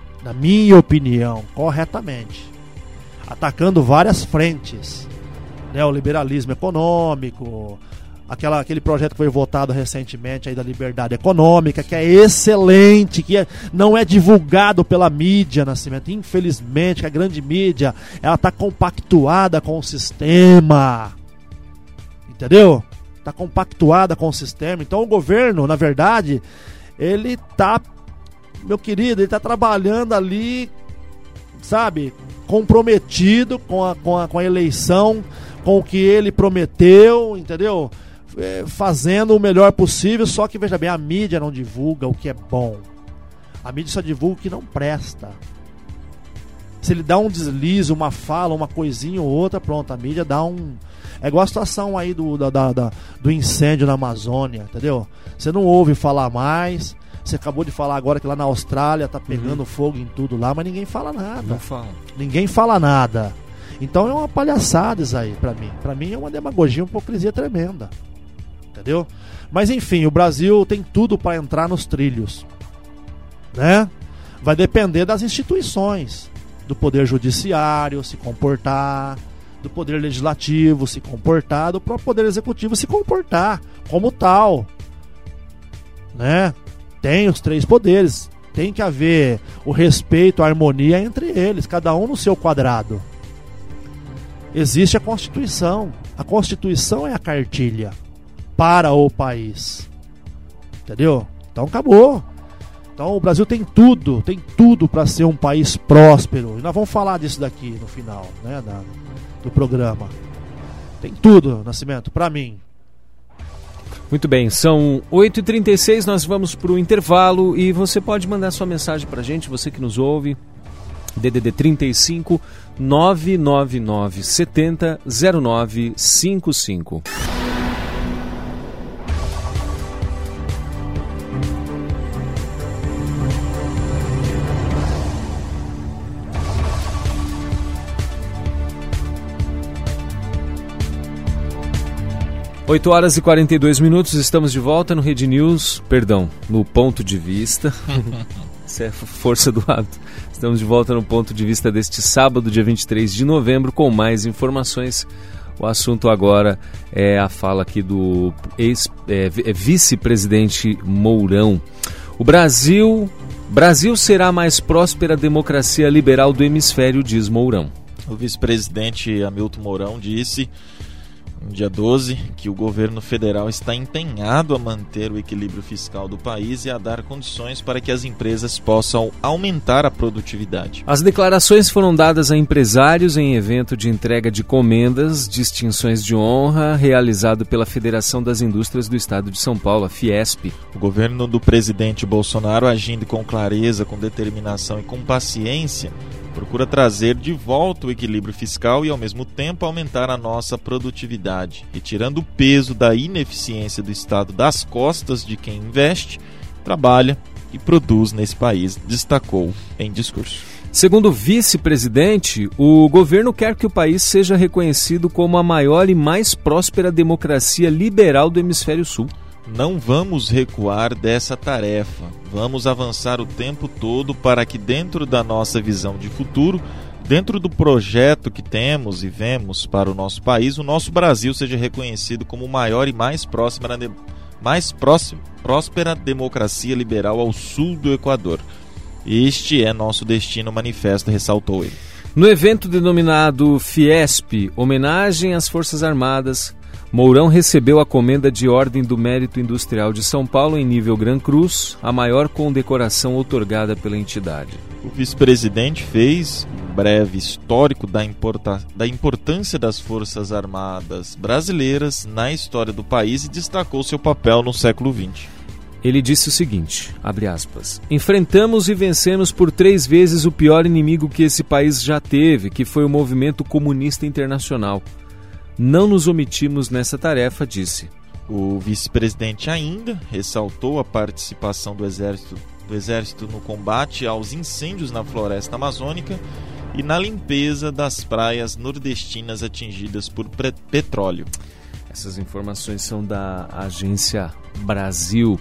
Atacando várias frentes, né? O liberalismo econômico, aquele projeto que foi votado recentemente aí da liberdade econômica, que é excelente, que não é divulgado pela mídia, Nascimento. Infelizmente, a grande mídia, ela está compactuada com o sistema, entendeu? Está compactuada com o sistema. Então o governo, na verdade, ele está, meu querido, ele está trabalhando ali, sabe, comprometido com a eleição, com o que ele prometeu, entendeu? Fazendo o melhor possível, só que, veja bem, a mídia não divulga o que é bom. A mídia só divulga o que não presta. Se ele dá um deslize, uma fala, uma coisinha ou outra, pronto, a mídia dá um... É igual a situação aí do incêndio na Amazônia, entendeu? Você não ouve falar mais. Você acabou de falar agora que lá na Austrália tá pegando fogo em tudo lá, mas ninguém fala nada. Não fala. Ninguém fala nada. Então é uma palhaçada isso aí pra mim. Pra mim é uma demagogia, uma hipocrisia tremenda. Entendeu? Mas enfim, o Brasil tem tudo para entrar nos trilhos, né? Vai depender das instituições, do poder judiciário se comportar, do poder legislativo se comportar, do próprio poder executivo se comportar como tal, né? Tem os três poderes, tem que haver o respeito, a harmonia entre eles, cada um no seu quadrado. Existe a Constituição é a cartilha para o país, entendeu? Então acabou. Então o Brasil tem tudo para ser um país próspero. E nós vamos falar disso daqui no final, né, do programa. Tem tudo, Nascimento, para mim. Muito bem, são 8h36, nós vamos para o intervalo e você pode mandar sua mensagem para a gente, você que nos ouve, DDD 35 999 70 0955. Oito horas e 42 minutos, estamos de volta no Rede News, no Ponto de Vista. Isso é força do hábito. Estamos de volta no Ponto de Vista deste sábado, dia 23 de novembro, com mais informações. O assunto agora é a fala aqui do vice-presidente Mourão. O Brasil será a mais próspera democracia liberal do hemisfério, diz Mourão. O vice-presidente Hamilton Mourão disse, no dia 12, que o governo federal está empenhado a manter o equilíbrio fiscal do país e a dar condições para que as empresas possam aumentar a produtividade. As declarações foram dadas a empresários em evento de entrega de comendas, distinções de honra, realizado pela Federação das Indústrias do Estado de São Paulo, a Fiesp. O governo do presidente Bolsonaro, agindo com clareza, com determinação e com paciência, procura trazer de volta o equilíbrio fiscal e, ao mesmo tempo, aumentar a nossa produtividade, retirando o peso da ineficiência do Estado das costas de quem investe, trabalha e produz nesse país, destacou em discurso. Segundo o vice-presidente, o governo quer que o país seja reconhecido como a maior e mais próspera democracia liberal do Hemisfério Sul. Não vamos recuar dessa tarefa. Vamos avançar o tempo todo para que, dentro da nossa visão de futuro, dentro do projeto que temos e vemos para o nosso país, o nosso Brasil seja reconhecido como maior e mais próspera democracia liberal ao sul do Equador. Este é nosso destino, manifesto, ressaltou ele. No evento denominado Fiesp, homenagem às Forças Armadas, Mourão recebeu a comenda de Ordem do Mérito Industrial de São Paulo em nível Gran Cruz, a maior condecoração outorgada pela entidade. O vice-presidente fez um breve histórico da importância das Forças Armadas brasileiras na história do país e destacou seu papel no século XX. Ele disse o seguinte, abre aspas, enfrentamos e vencemos por 3 vezes o pior inimigo que esse país já teve, que foi o movimento comunista internacional. Não nos omitimos nessa tarefa, disse. O vice-presidente ainda ressaltou a participação do Exército no combate aos incêndios na floresta amazônica e na limpeza das praias nordestinas atingidas por petróleo. Essas informações são da Agência Brasil.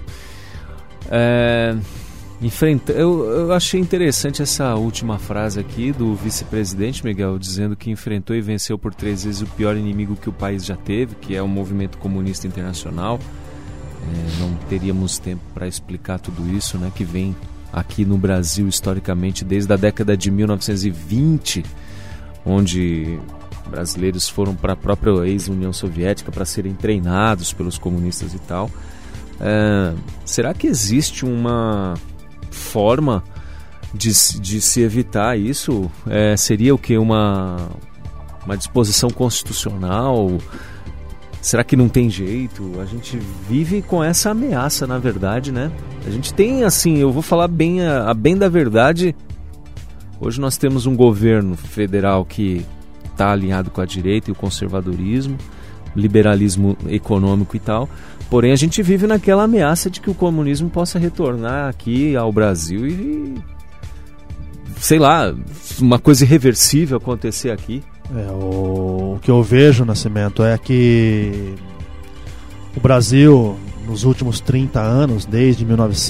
Eu achei interessante essa última frase aqui do vice-presidente, Miguel, dizendo que enfrentou e venceu por 3 vezes o pior inimigo que o país já teve, que é o movimento comunista internacional. Não teríamos tempo para explicar tudo isso, né, que vem aqui no Brasil historicamente desde a década de 1920, onde brasileiros foram para a própria ex-União Soviética para serem treinados pelos comunistas e tal. Será que existe uma forma de se evitar isso? Seria o que? Uma disposição constitucional? Será que não tem jeito? A gente vive com essa ameaça, na verdade, né? A gente tem, assim, eu vou falar bem da verdade. Hoje nós temos um governo federal que está alinhado com a direita e o conservadorismo, liberalismo econômico e tal. Porém, a gente vive naquela ameaça de que o comunismo possa retornar aqui ao Brasil e, sei lá, uma coisa irreversível acontecer aqui. O que eu vejo, Nascimento, é que o Brasil, nos últimos 30 anos, desde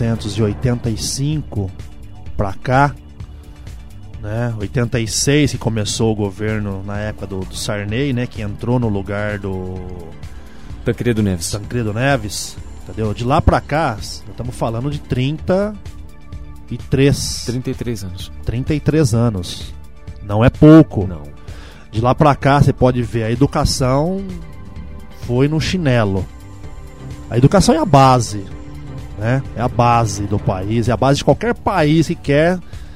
1985 para cá, né, 86 que começou o governo na época do Sarney, né, que entrou no lugar do Tancredo Neves, entendeu? De lá para cá, estamos falando de 33 anos. Não é pouco. Não. De lá pra cá você pode ver, a educação foi no chinelo. A educação é a base, né? É a base do país, é a base de qualquer país que quer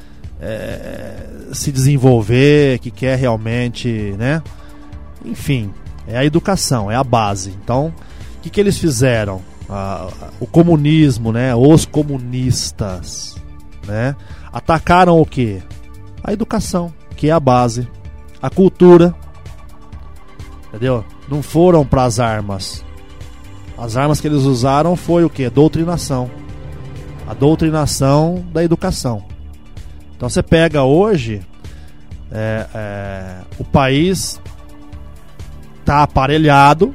se desenvolver, que quer realmente, né? Enfim, é a educação, é a base. Então, o que eles fizeram? O comunismo, né? Os comunistas, né? Atacaram o quê? A educação, que é a base. A cultura, entendeu? Não foram para as armas. As armas que eles usaram foi o quê? Doutrinação. A doutrinação da educação. Então você pega hoje, o país está aparelhado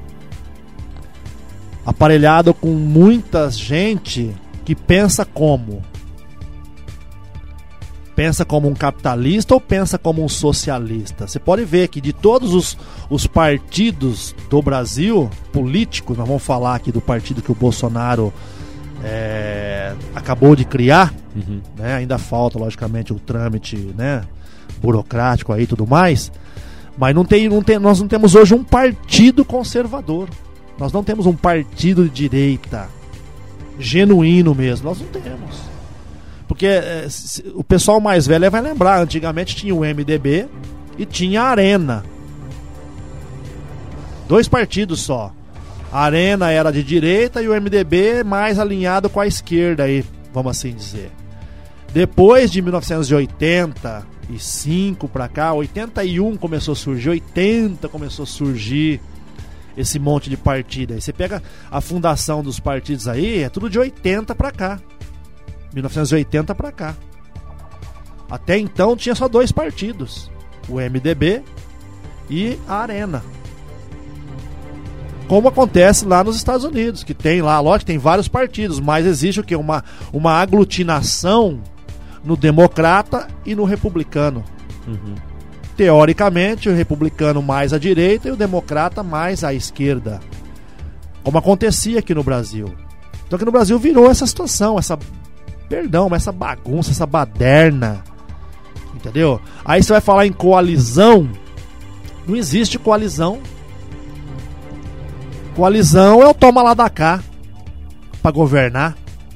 com muita gente que pensa como? Pensa como um capitalista ou pensa como um socialista? Você pode ver que de todos os partidos do Brasil, políticos, nós vamos falar aqui do partido que o Bolsonaro acabou de criar, né? Ainda falta, logicamente, o trâmite, né, burocrático aí e tudo mais, mas nós não temos hoje um partido conservador. Nós não temos um partido de direita genuíno mesmo, nós não temos. Porque o pessoal mais velho vai lembrar, antigamente tinha o MDB e tinha a Arena. 2 partidos só. A Arena era de direita e o MDB mais alinhado com a esquerda, aí, vamos assim dizer. Depois de 1985 para cá, 81 começou a surgir, 80 começou a surgir esse monte de partido. Aí você pega a fundação dos partidos aí, é tudo de 80 para cá. 1980 para cá. Até então tinha só 2 partidos, o MDB e a Arena. Como acontece lá nos Estados Unidos, que tem lá, lógico, tem vários partidos, mas existe o quê? Uma aglutinação no democrata e no republicano. Teoricamente, o republicano mais à direita e o democrata mais à esquerda. Como acontecia aqui no Brasil. Então aqui no Brasil virou essa situação, essa bagunça, essa baderna, entendeu? Aí você vai falar em coalizão. Não existe coalizão. Coalizão é o toma lá da cá pra governar,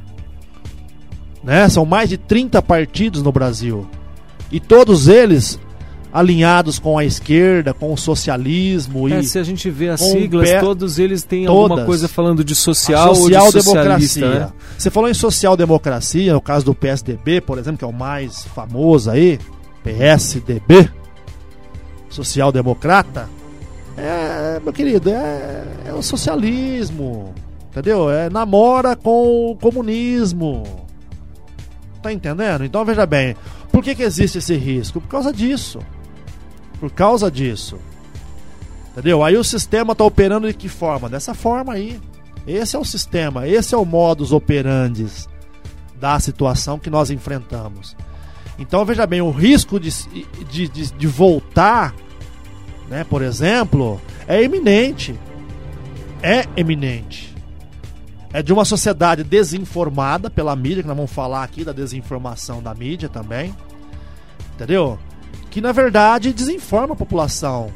né? São mais de 30 partidos no Brasil e todos eles alinhados com a esquerda, com o socialismo. Se a gente vê as siglas, todos eles têm alguma coisa falando de social ou de socialista, né? Você falou em social-democracia, no caso do PSDB, por exemplo, que é o mais famoso aí, PSDB, social-democrata, meu querido, é o socialismo, entendeu? Namora com o comunismo. Tá entendendo? Então veja bem, por que existe esse risco? Por causa disso. Entendeu? Aí o sistema está operando de que forma? Dessa forma aí. Esse é o sistema, esse é o modus operandi da situação que nós enfrentamos. Então veja bem, o risco de voltar, né, por exemplo, é iminente. É eminente. É de uma sociedade desinformada pela mídia, que nós vamos falar aqui da desinformação da mídia também. Entendeu? Que na verdade desinforma a população.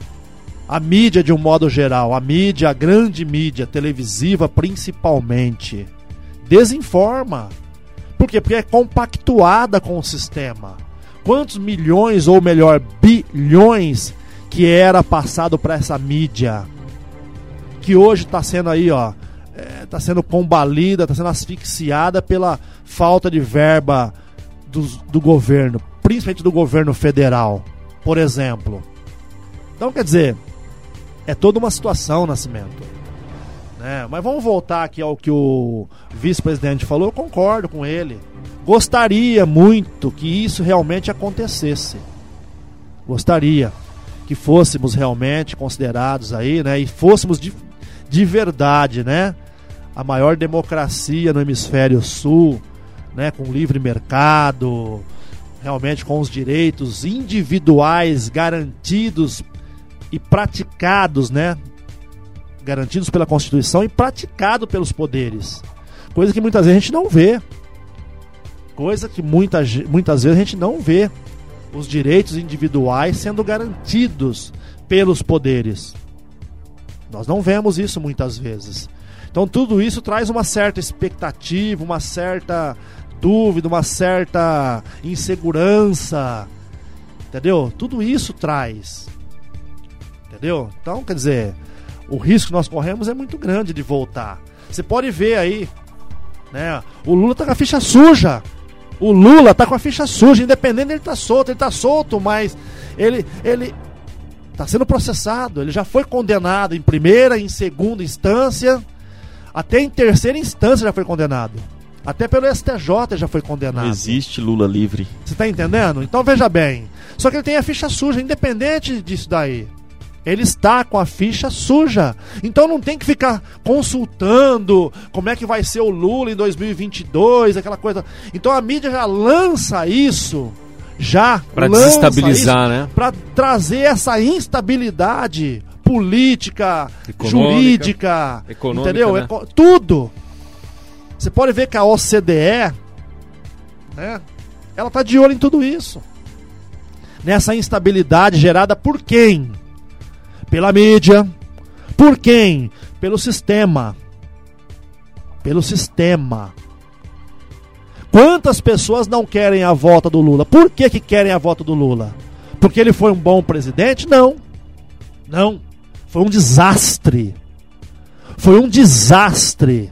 A mídia de um modo geral, a mídia, a grande mídia televisiva principalmente, desinforma. Por quê? Porque é compactuada com o sistema. Quantos milhões, ou melhor, bilhões, que era passado para essa mídia, que hoje está sendo aí, ó, está sendo combalida, está sendo asfixiada pela falta de verba do governo, principalmente do governo federal, por exemplo. Então, quer dizer, é toda uma situação, Nascimento, né? Mas vamos voltar aqui ao que o vice-presidente falou. Eu concordo com ele. Gostaria muito que isso realmente acontecesse. Gostaria que fôssemos realmente considerados aí, né? E fôssemos de verdade, né? A maior democracia no hemisfério sul, né? Com livre mercado, realmente com os direitos individuais garantidos e praticados, né? Garantidos pela Constituição e praticado pelos poderes. Coisa que muitas vezes a gente não vê. Coisa que muitas vezes a gente não vê. Os direitos individuais sendo garantidos pelos poderes. Nós não vemos isso muitas vezes. Então tudo isso traz uma certa expectativa, uma certa dúvida, uma certa insegurança. Entendeu? Tudo isso traz. Entendeu? Então, quer dizer, o risco que nós corremos é muito grande de voltar. Você pode ver aí, né? O Lula tá com a ficha suja. O Lula tá com a ficha suja, independente dele tá solto, mas ele tá sendo processado, ele já foi condenado em primeira, em segunda instância, até em terceira instância já foi condenado. Até pelo STJ já foi condenado. Não existe Lula livre. Você tá entendendo? Então veja bem. Só que ele tem a ficha suja, independente disso daí. Ele está com a ficha suja. Então não tem que ficar consultando como é que vai ser o Lula em 2022, aquela coisa. Então a mídia já lança isso, para desestabilizar, né? Para trazer essa instabilidade política, jurídica, econômica, entendeu? Né? Tudo. Você pode ver que a OCDE, né? Ela tá de olho em tudo isso. Nessa instabilidade gerada por quem? Pela mídia. Por quem? Pelo sistema. Pelo sistema. Quantas pessoas não querem a volta do Lula? Por que querem a volta do Lula? Porque ele foi um bom presidente? Não. Não. Foi um desastre. Foi um desastre.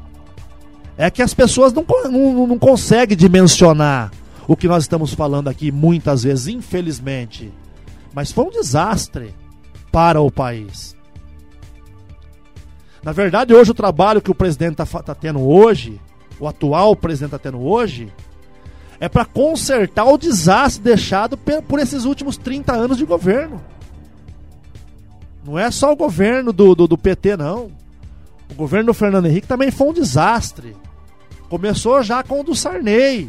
É que as pessoas não conseguem dimensionar o que nós estamos falando aqui muitas vezes, infelizmente. Mas foi um desastre para o país. Na verdade, hoje o trabalho que o presidente está tendo hoje, o atual presidente está tendo hoje, é para consertar o desastre deixado por esses últimos 30 anos de governo. Não é só o governo do PT, não. O governo do Fernando Henrique também foi um desastre. Começou já com o do Sarney.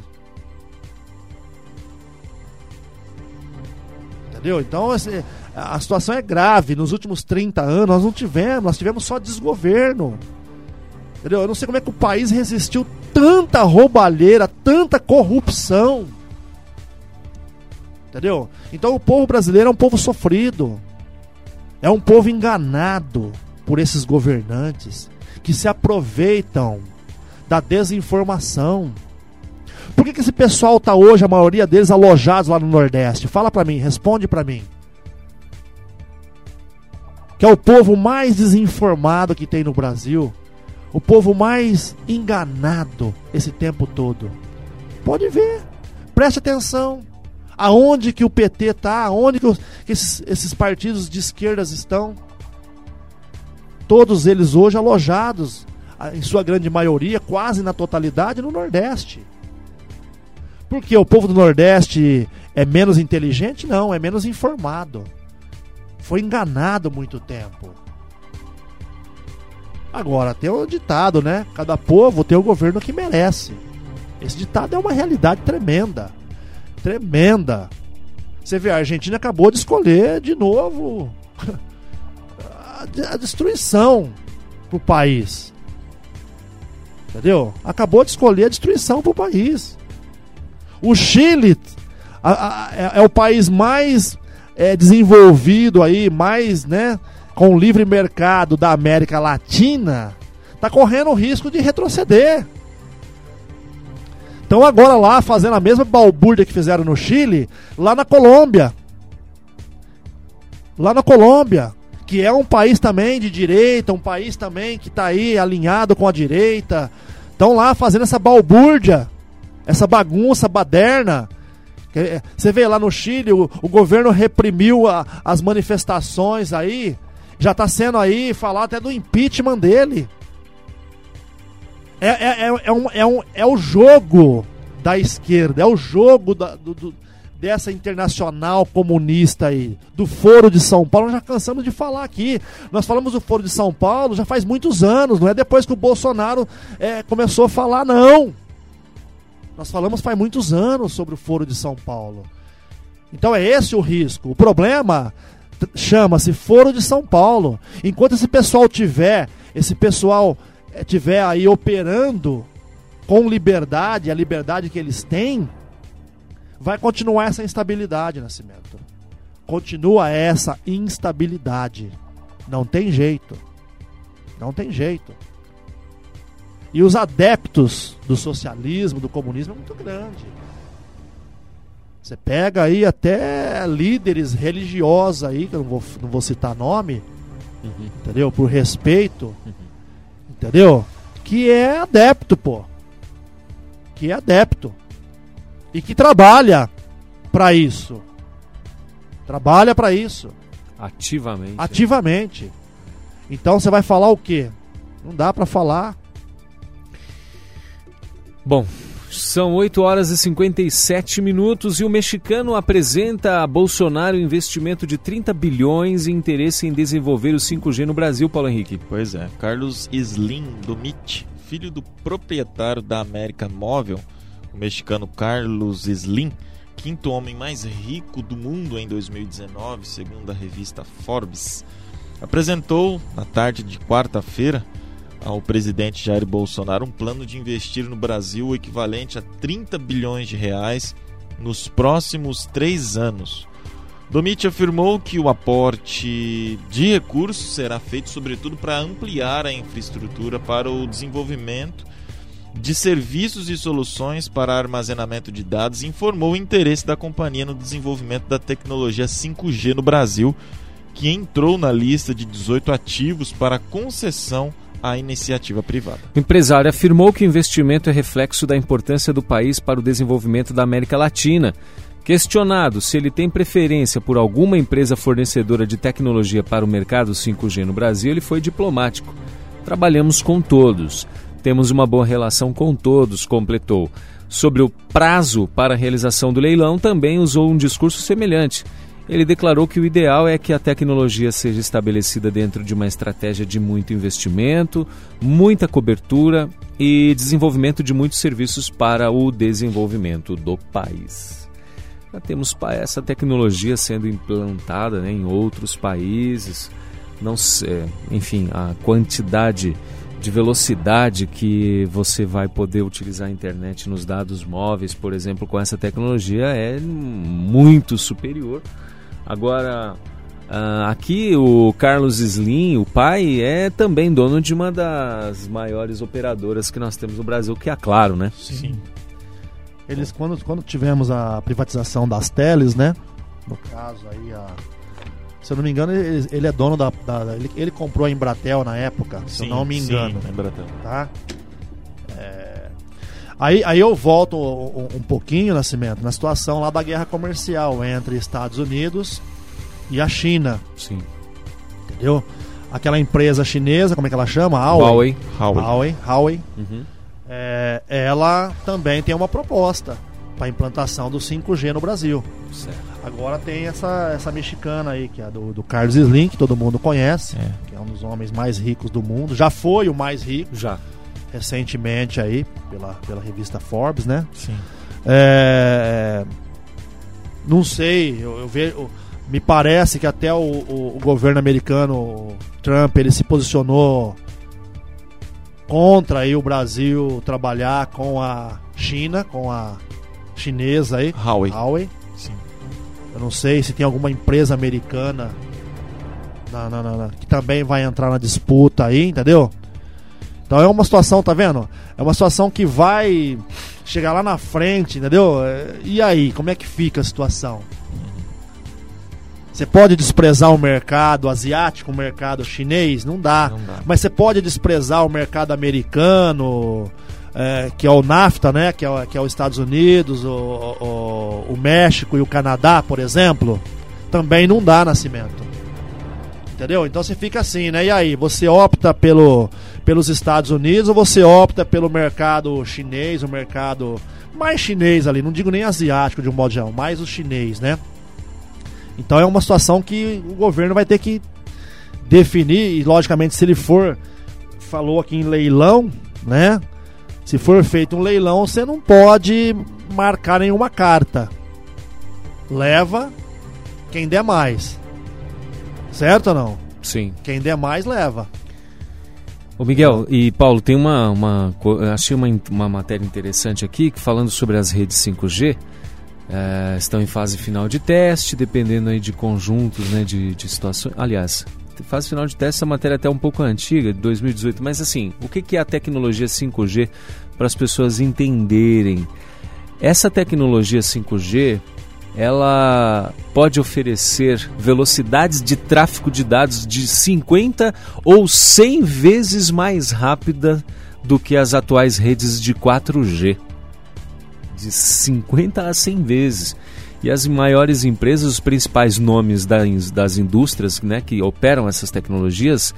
Entendeu? Então, a situação é grave. Nos últimos 30 anos nós tivemos só desgoverno. Entendeu? Eu não sei como é que o país resistiu tanta roubalheira, tanta corrupção. Entendeu? Então o povo brasileiro é um povo sofrido. É um povo enganado por esses governantes que se aproveitam da desinformação. Por que esse pessoal está hoje, a maioria deles, alojados lá no Nordeste? Fala pra mim, responde pra mim. Que é o povo mais desinformado que tem no Brasil. O povo mais enganado esse tempo todo. Pode ver. Preste atenção. Aonde que o PT está? Aonde que esses partidos de esquerdas estão? Todos eles hoje alojados, em sua grande maioria, quase na totalidade, no Nordeste. Porque o povo do Nordeste é menos inteligente? Não, é menos informado. foi enganado muito tempo. Agora, tem o ditado, né? Cada povo tem o governo que merece. Esse ditado é uma realidade tremenda. Tremenda. Você vê, a Argentina acabou de escolher de novo a destruição pro país. Entendeu? Acabou de escolher a destruição pro país. O Chile é o país mais desenvolvido aí, mais, né, com livre mercado da América Latina, tá correndo o risco de retroceder. Então agora lá, fazendo a mesma balbúrdia que fizeram no Chile, lá na Colômbia. Lá na Colômbia, que é um país também de direita, um país também que está aí alinhado com a direita. Estão lá fazendo essa balbúrdia, essa bagunça baderna. Você vê lá no Chile, o governo reprimiu as manifestações aí. Já está sendo aí falar até do impeachment dele. É o jogo da esquerda, é o jogo dessa internacional comunista aí, do Foro de São Paulo. Nós já cansamos de falar aqui. Nós falamos do Foro de São Paulo já faz muitos anos, não é depois que o Bolsonaro começou a falar, não. Nós falamos faz muitos anos sobre o Foro de São Paulo. Então é esse o risco. O problema chama-se Foro de São Paulo. Enquanto esse pessoal tiver aí operando com liberdade, a liberdade que eles têm, vai continuar essa instabilidade, Nascimento. Continua essa instabilidade. Não tem jeito. Não tem jeito. E os adeptos do socialismo, do comunismo, é muito grande. Você pega aí até líderes religiosos aí, que eu não vou citar nome, entendeu? Por respeito, entendeu? Que é adepto, pô. Que é adepto. E que trabalha para isso. Trabalha para isso. Ativamente. Ativamente. Então você vai falar o quê? Não dá para falar. Bom, são 8 horas e 57 minutos e o mexicano apresenta a Bolsonaro investimento de 30 bilhões e interesse em desenvolver o 5G no Brasil, Paulo Henrique. Pois é, Carlos Slim do MIT, filho do proprietário da América Móvel, o mexicano Carlos Slim, quinto homem mais rico do mundo em 2019, segundo a revista Forbes, apresentou na tarde de quarta-feira ao presidente Jair Bolsonaro um plano de investir no Brasil o equivalente a 30 bilhões de reais nos próximos 3 anos. Domit afirmou que o aporte de recursos será feito sobretudo para ampliar a infraestrutura para o desenvolvimento de serviços e soluções para armazenamento de dados e informou o interesse da companhia no desenvolvimento da tecnologia 5G no Brasil, que entrou na lista de 18 ativos para concessão à iniciativa privada. O empresário afirmou que o investimento é reflexo da importância do país para o desenvolvimento da América Latina. Questionado se ele tem preferência por alguma empresa fornecedora de tecnologia para o mercado 5G no Brasil, ele foi diplomático. Trabalhamos com todos. Temos uma boa relação com todos, completou. Sobre o prazo para a realização do leilão, também usou um discurso semelhante. Ele declarou que o ideal é que a tecnologia seja estabelecida dentro de uma estratégia de muito investimento, muita cobertura e desenvolvimento de muitos serviços para o desenvolvimento do país. Já temos essa tecnologia sendo implantada, né, em outros países. Não sei, enfim, a quantidade de velocidade que você vai poder utilizar a internet nos dados móveis, por exemplo, com essa tecnologia é muito superior. Agora, aqui o Carlos Slim, o pai, é também dono de uma das maiores operadoras que nós temos no Brasil, que é a Claro, né? Sim. Eles, quando tivemos a privatização das teles, né? No caso aí, se eu não me engano, ele é dono ele comprou a Embratel na época, se eu não me engano. Sim, Embratel. Tá? Aí eu volto um pouquinho, Nascimento, na situação lá da guerra comercial entre Estados Unidos e a China. Sim. Entendeu? Aquela empresa chinesa, como é que ela chama? Huawei. Uhum. Ela também tem uma proposta para a implantação do 5G no Brasil. Certo. Agora tem essa mexicana aí, que é do Carlos Slim, que todo mundo conhece, que é um dos homens mais ricos do mundo. Já foi o mais rico. Já. Recentemente aí, pela revista Forbes, né? Sim. Não sei, eu vejo... Me parece que até o governo americano, o Trump, ele se posicionou contra aí o Brasil trabalhar com a China, com a chinesa aí, Huawei. Sim. Eu não sei se tem alguma empresa americana que também vai entrar na disputa aí, entendeu? Então é uma situação, tá vendo? É uma situação que vai chegar lá na frente, entendeu? E aí, como é que fica a situação? Você pode desprezar o mercado asiático, o mercado chinês? Não dá. Mas você pode desprezar o mercado americano, que é o NAFTA, né? Que é os Estados Unidos, o México e o Canadá, por exemplo. Também não dá, Nascimento. Entendeu? Então você fica assim, né? E aí, você opta pelos Estados Unidos ou você opta pelo mercado chinês, o mercado mais chinês ali, não digo nem asiático de um modo geral, mais o chinês, né? Então é uma situação que o governo vai ter que definir, e logicamente se ele falou aqui em leilão, né? Se for feito um leilão, você não pode marcar nenhuma carta. Leva quem der mais. Certo ou não? Sim. Quem der mais, leva. Ô Miguel e Paulo, tem achei uma matéria interessante aqui, falando sobre as redes 5G. Estão em fase final de teste, dependendo aí de conjuntos, né, de situações. Aliás, fase final de teste, essa matéria é até um pouco antiga, de 2018. Mas assim, o que é a tecnologia 5G para as pessoas entenderem? Essa tecnologia 5G, ela pode oferecer velocidades de tráfego de dados de 50 ou 100 vezes mais rápida do que as atuais redes de 4G. De 50 a 100 vezes. E as maiores empresas, os principais nomes das indústrias, né, que operam essas tecnologias,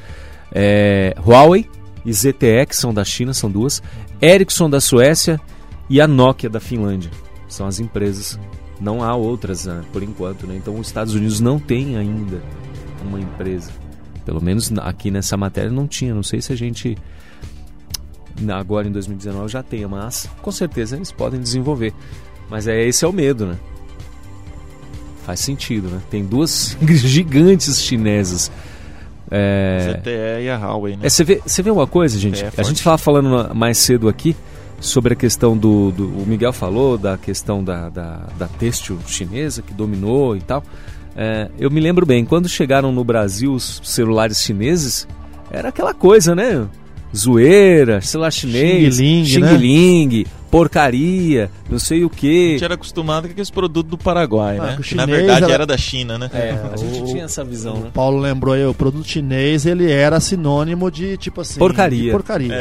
Huawei e ZTE, que são da China, são duas, Ericsson da Suécia e a Nokia da Finlândia. São as empresas. Não há outras, né, por enquanto, né? Então os Estados Unidos não tem ainda uma empresa. Pelo menos aqui nessa matéria não tinha. Não sei se a gente... agora em 2019 já tem, mas com certeza eles podem desenvolver. Mas esse é o medo, né? Faz sentido, né? Tem duas gigantes chinesas. ZTE e a Huawei, né? Você vê uma coisa, gente? A gente estava falando mais cedo aqui sobre a questão o Miguel falou da questão da têxtil chinesa que dominou e tal. Eu me lembro bem, quando chegaram no Brasil os celulares chineses, era aquela coisa, né? Zoeira, celular chinês, xing-ling, né? Porcaria, não sei o que. A gente era acostumado com aqueles produtos do Paraguai, né? Que na chinês verdade era da China, né? A gente tinha essa visão, né? O Paulo lembrou aí, o produto chinês, ele era sinônimo de, tipo assim... Porcaria.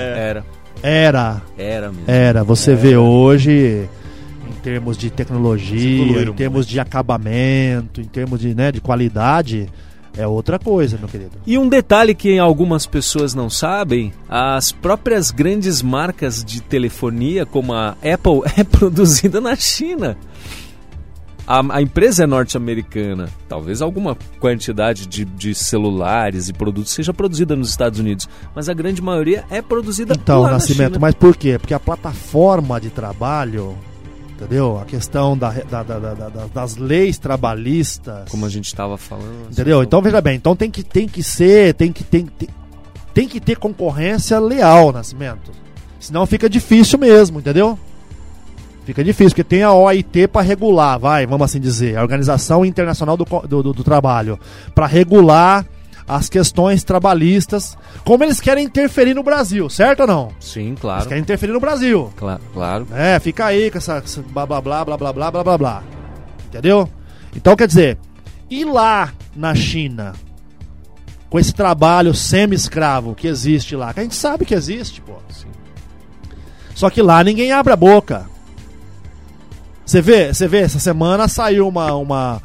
Era mesmo. Você vê hoje, em termos de tecnologia, em termos de acabamento, em termos de qualidade... É outra coisa, meu querido. E um detalhe que algumas pessoas não sabem, as próprias grandes marcas de telefonia, como a Apple, é produzida na China. A empresa é norte-americana. Talvez alguma quantidade de celulares e produtos seja produzida nos Estados Unidos, mas a grande maioria é produzida lá na China. Mas por quê? Porque a plataforma de trabalho... Entendeu? A questão das leis trabalhistas. Como a gente estava falando. Entendeu? Então veja bem, então tem que ter concorrência leal, Nascimento. Senão fica difícil mesmo, entendeu? Fica difícil, porque tem a OIT para regular, vamos assim dizer, a Organização Internacional do Trabalho, para regular as questões trabalhistas, como eles querem interferir no Brasil, certo ou não? Sim, claro. Eles querem interferir no Brasil. Claro. Fica aí com essa blá blá blá blá blá blá blá blá blá. Entendeu? Então quer dizer, e lá na China, com esse trabalho semi-escravo que existe lá, que a gente sabe que existe, pô. Sim. Só que lá ninguém abre a boca. Você vê, essa semana saiu uma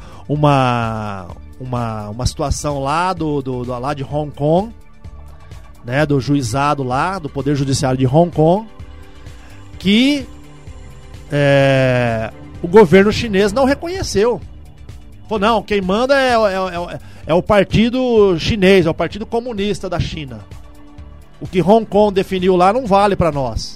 situação lá lá de Hong Kong, né, do juizado lá, do Poder Judiciário de Hong Kong, que o governo chinês não reconheceu Falou, não, quem manda é o partido chinês, é o partido comunista da China. O que Hong Kong definiu lá não vale pra nós.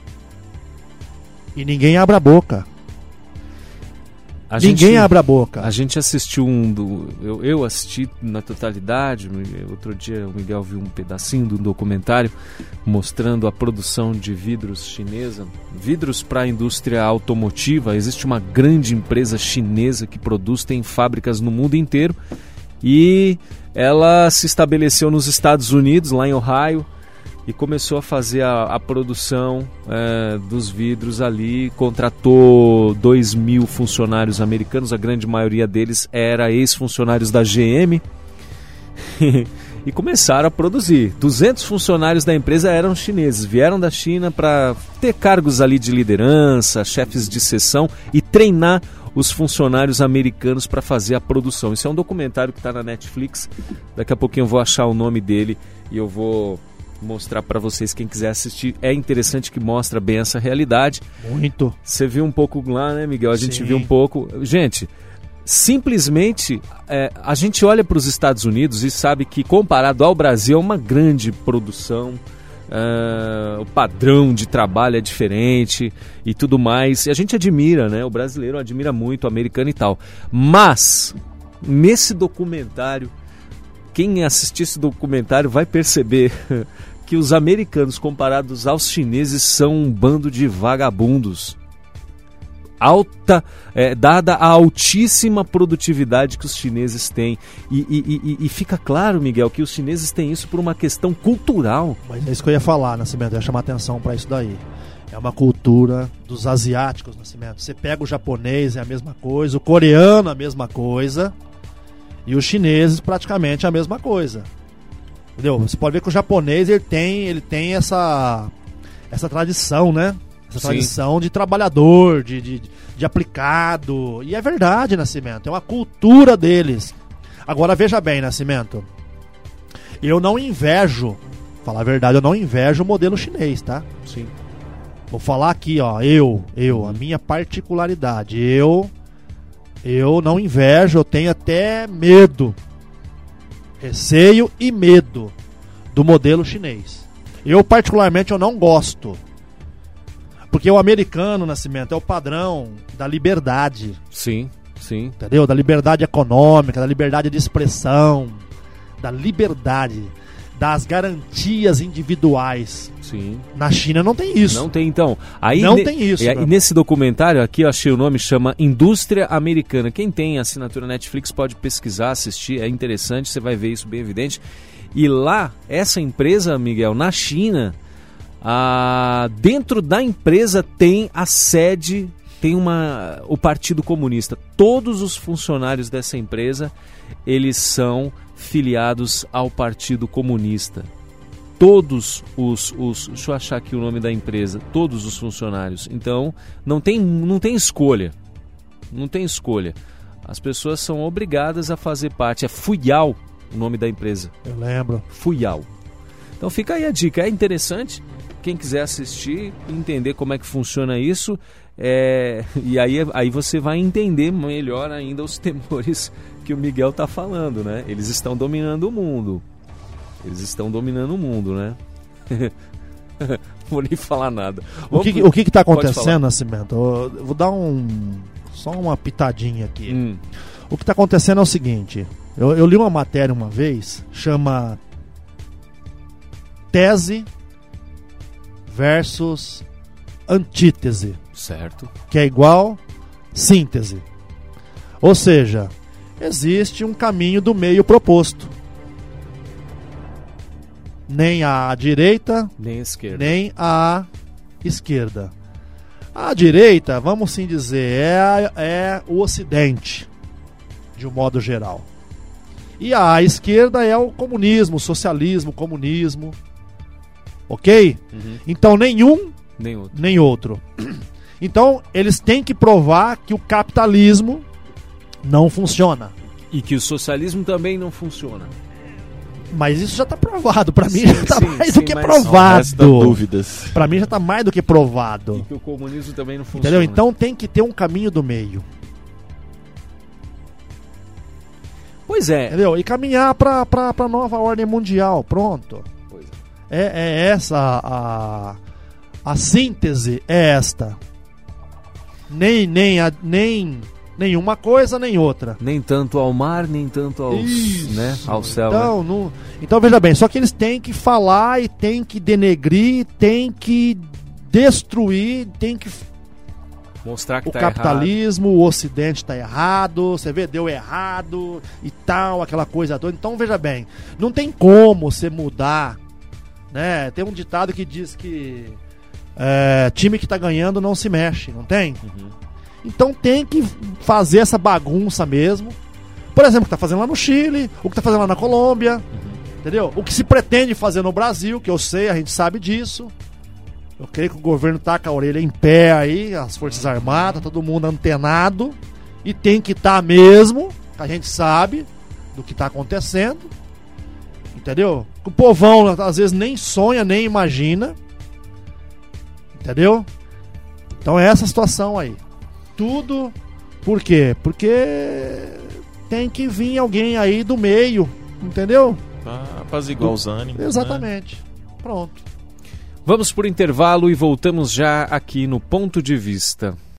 E ninguém abre a boca. Ninguém abre a boca. A gente assistiu eu assisti na totalidade. Outro dia o Miguel viu um pedacinho do documentário mostrando a produção de vidros chinesa. Vidros para a indústria automotiva. Existe uma grande empresa chinesa que produz, tem fábricas no mundo inteiro. E ela se estabeleceu nos Estados Unidos, lá em Ohio, e começou a fazer a produção dos vidros ali, contratou 2.000 funcionários americanos, a grande maioria deles era ex-funcionários da GM, e começaram a produzir. 200 funcionários da empresa eram chineses, vieram da China para ter cargos ali de liderança, chefes de seção e treinar os funcionários americanos para fazer a produção. Isso é um documentário que está na Netflix, daqui a pouquinho eu vou achar o nome dele e eu vou mostrar para vocês, quem quiser assistir. É interessante que mostra bem essa realidade. Muito. Você viu um pouco lá, né, Miguel? A gente Sim. viu um pouco. Gente, simplesmente a gente olha para os Estados Unidos e sabe que comparado ao Brasil é uma grande produção. O padrão de trabalho é diferente e tudo mais. E a gente admira, né? O brasileiro admira muito o americano e tal. Mas nesse documentário, quem assistir esse documentário vai perceber que os americanos comparados aos chineses são um bando de vagabundos. Dada a altíssima produtividade que os chineses têm. E fica claro, Miguel, que os chineses têm isso por uma questão cultural. Mas é isso que eu ia falar, Nascimento, eu ia chamar atenção para isso daí. É uma cultura dos asiáticos, Nascimento. Você pega o japonês, é a mesma coisa, o coreano, a mesma coisa, e os chineses praticamente a mesma coisa. Entendeu? Você pode ver que o japonês ele tem essa tradição, né? Essa Sim. tradição de trabalhador, de aplicado. E é verdade, Nascimento. É uma cultura deles. Agora veja bem, Nascimento. Eu não invejo, falar a verdade, eu não invejo o modelo chinês, tá? Sim. Vou falar aqui, ó, a minha particularidade. Eu não invejo, eu tenho até medo. Receio e medo do modelo chinês. Eu, particularmente, eu não gosto. Porque o americano, Nascimento, é o padrão da liberdade. Sim, sim. Entendeu? Da liberdade econômica, da liberdade de expressão, da liberdade, das garantias individuais. Sim. Na China não tem isso. Não tem, então. Aí não tem isso. E nesse documentário aqui, eu achei o nome, chama Indústria Americana. Quem tem assinatura Netflix pode pesquisar, assistir, é interessante, você vai ver isso bem evidente. E lá, essa empresa, Miguel, na China, dentro da empresa tem a sede, tem o Partido Comunista. Todos os funcionários dessa empresa, eles são filiados ao Partido Comunista. Todos deixa eu achar aqui o nome da empresa, todos os funcionários. Então, não tem escolha. Não tem escolha. As pessoas são obrigadas a fazer parte. É Fuyao o nome da empresa. Eu lembro. Fuyao. Então fica aí a dica. É interessante. Quem quiser assistir, entender como é que funciona isso. E aí você vai entender melhor ainda os temores que o Miguel está falando, né? Eles estão dominando o mundo. Né? Não vou nem falar nada. O que está acontecendo, Nascimento? Eu vou dar só uma pitadinha aqui. O que está acontecendo é o seguinte. Eu li uma matéria uma vez, chama Tese versus Antítese. Certo. Que é igual síntese. Ou seja, existe um caminho do meio proposto. Nem a direita, nem a esquerda. Nem a esquerda. A direita, vamos sim dizer, é o Ocidente, de um modo geral. E a esquerda é o comunismo, o socialismo, o comunismo. Ok? Uhum. Então nenhum, nem outro. Então eles têm que provar que o capitalismo não funciona. E que o socialismo também não funciona. Mas isso já está provado. Para mim já está mais do que provado. Não resta dúvidas. Para mim já está mais do que provado. E que o comunismo também não funciona. Entendeu? Então tem que ter um caminho do meio. Pois é. Entendeu? E caminhar para a nova ordem mundial. Pronto. Pois É essa a síntese é esta. Nem uma coisa, nem outra. Nem tanto ao mar, nem tanto ao céu. Então, então, veja bem, só que eles têm que falar e têm que denegrir, têm que destruir, têm que mostrar que o capitalismo, o Ocidente está errado, você vê, deu errado e tal, aquela coisa toda. Então, veja bem, não tem como você mudar, né? Tem um ditado que diz que time que está ganhando não se mexe, não tem? Uhum. Então tem que fazer essa bagunça mesmo. Por exemplo, o que está fazendo lá no Chile, o que está fazendo lá na Colômbia, entendeu? O que se pretende fazer no Brasil, que eu sei, a gente sabe disso. Eu creio que o governo tá com a orelha em pé aí, as Forças Armadas, todo mundo antenado. E tem que estar mesmo, a gente sabe do que está acontecendo. Entendeu? O povão às vezes nem sonha, nem imagina. Entendeu? Então é essa situação aí. Tudo, por quê? Porque tem que vir alguém aí do meio, entendeu? Pra apaziguar os ânimos. Exatamente. Né? Pronto. Vamos por intervalo e voltamos já aqui no Ponto de Vista.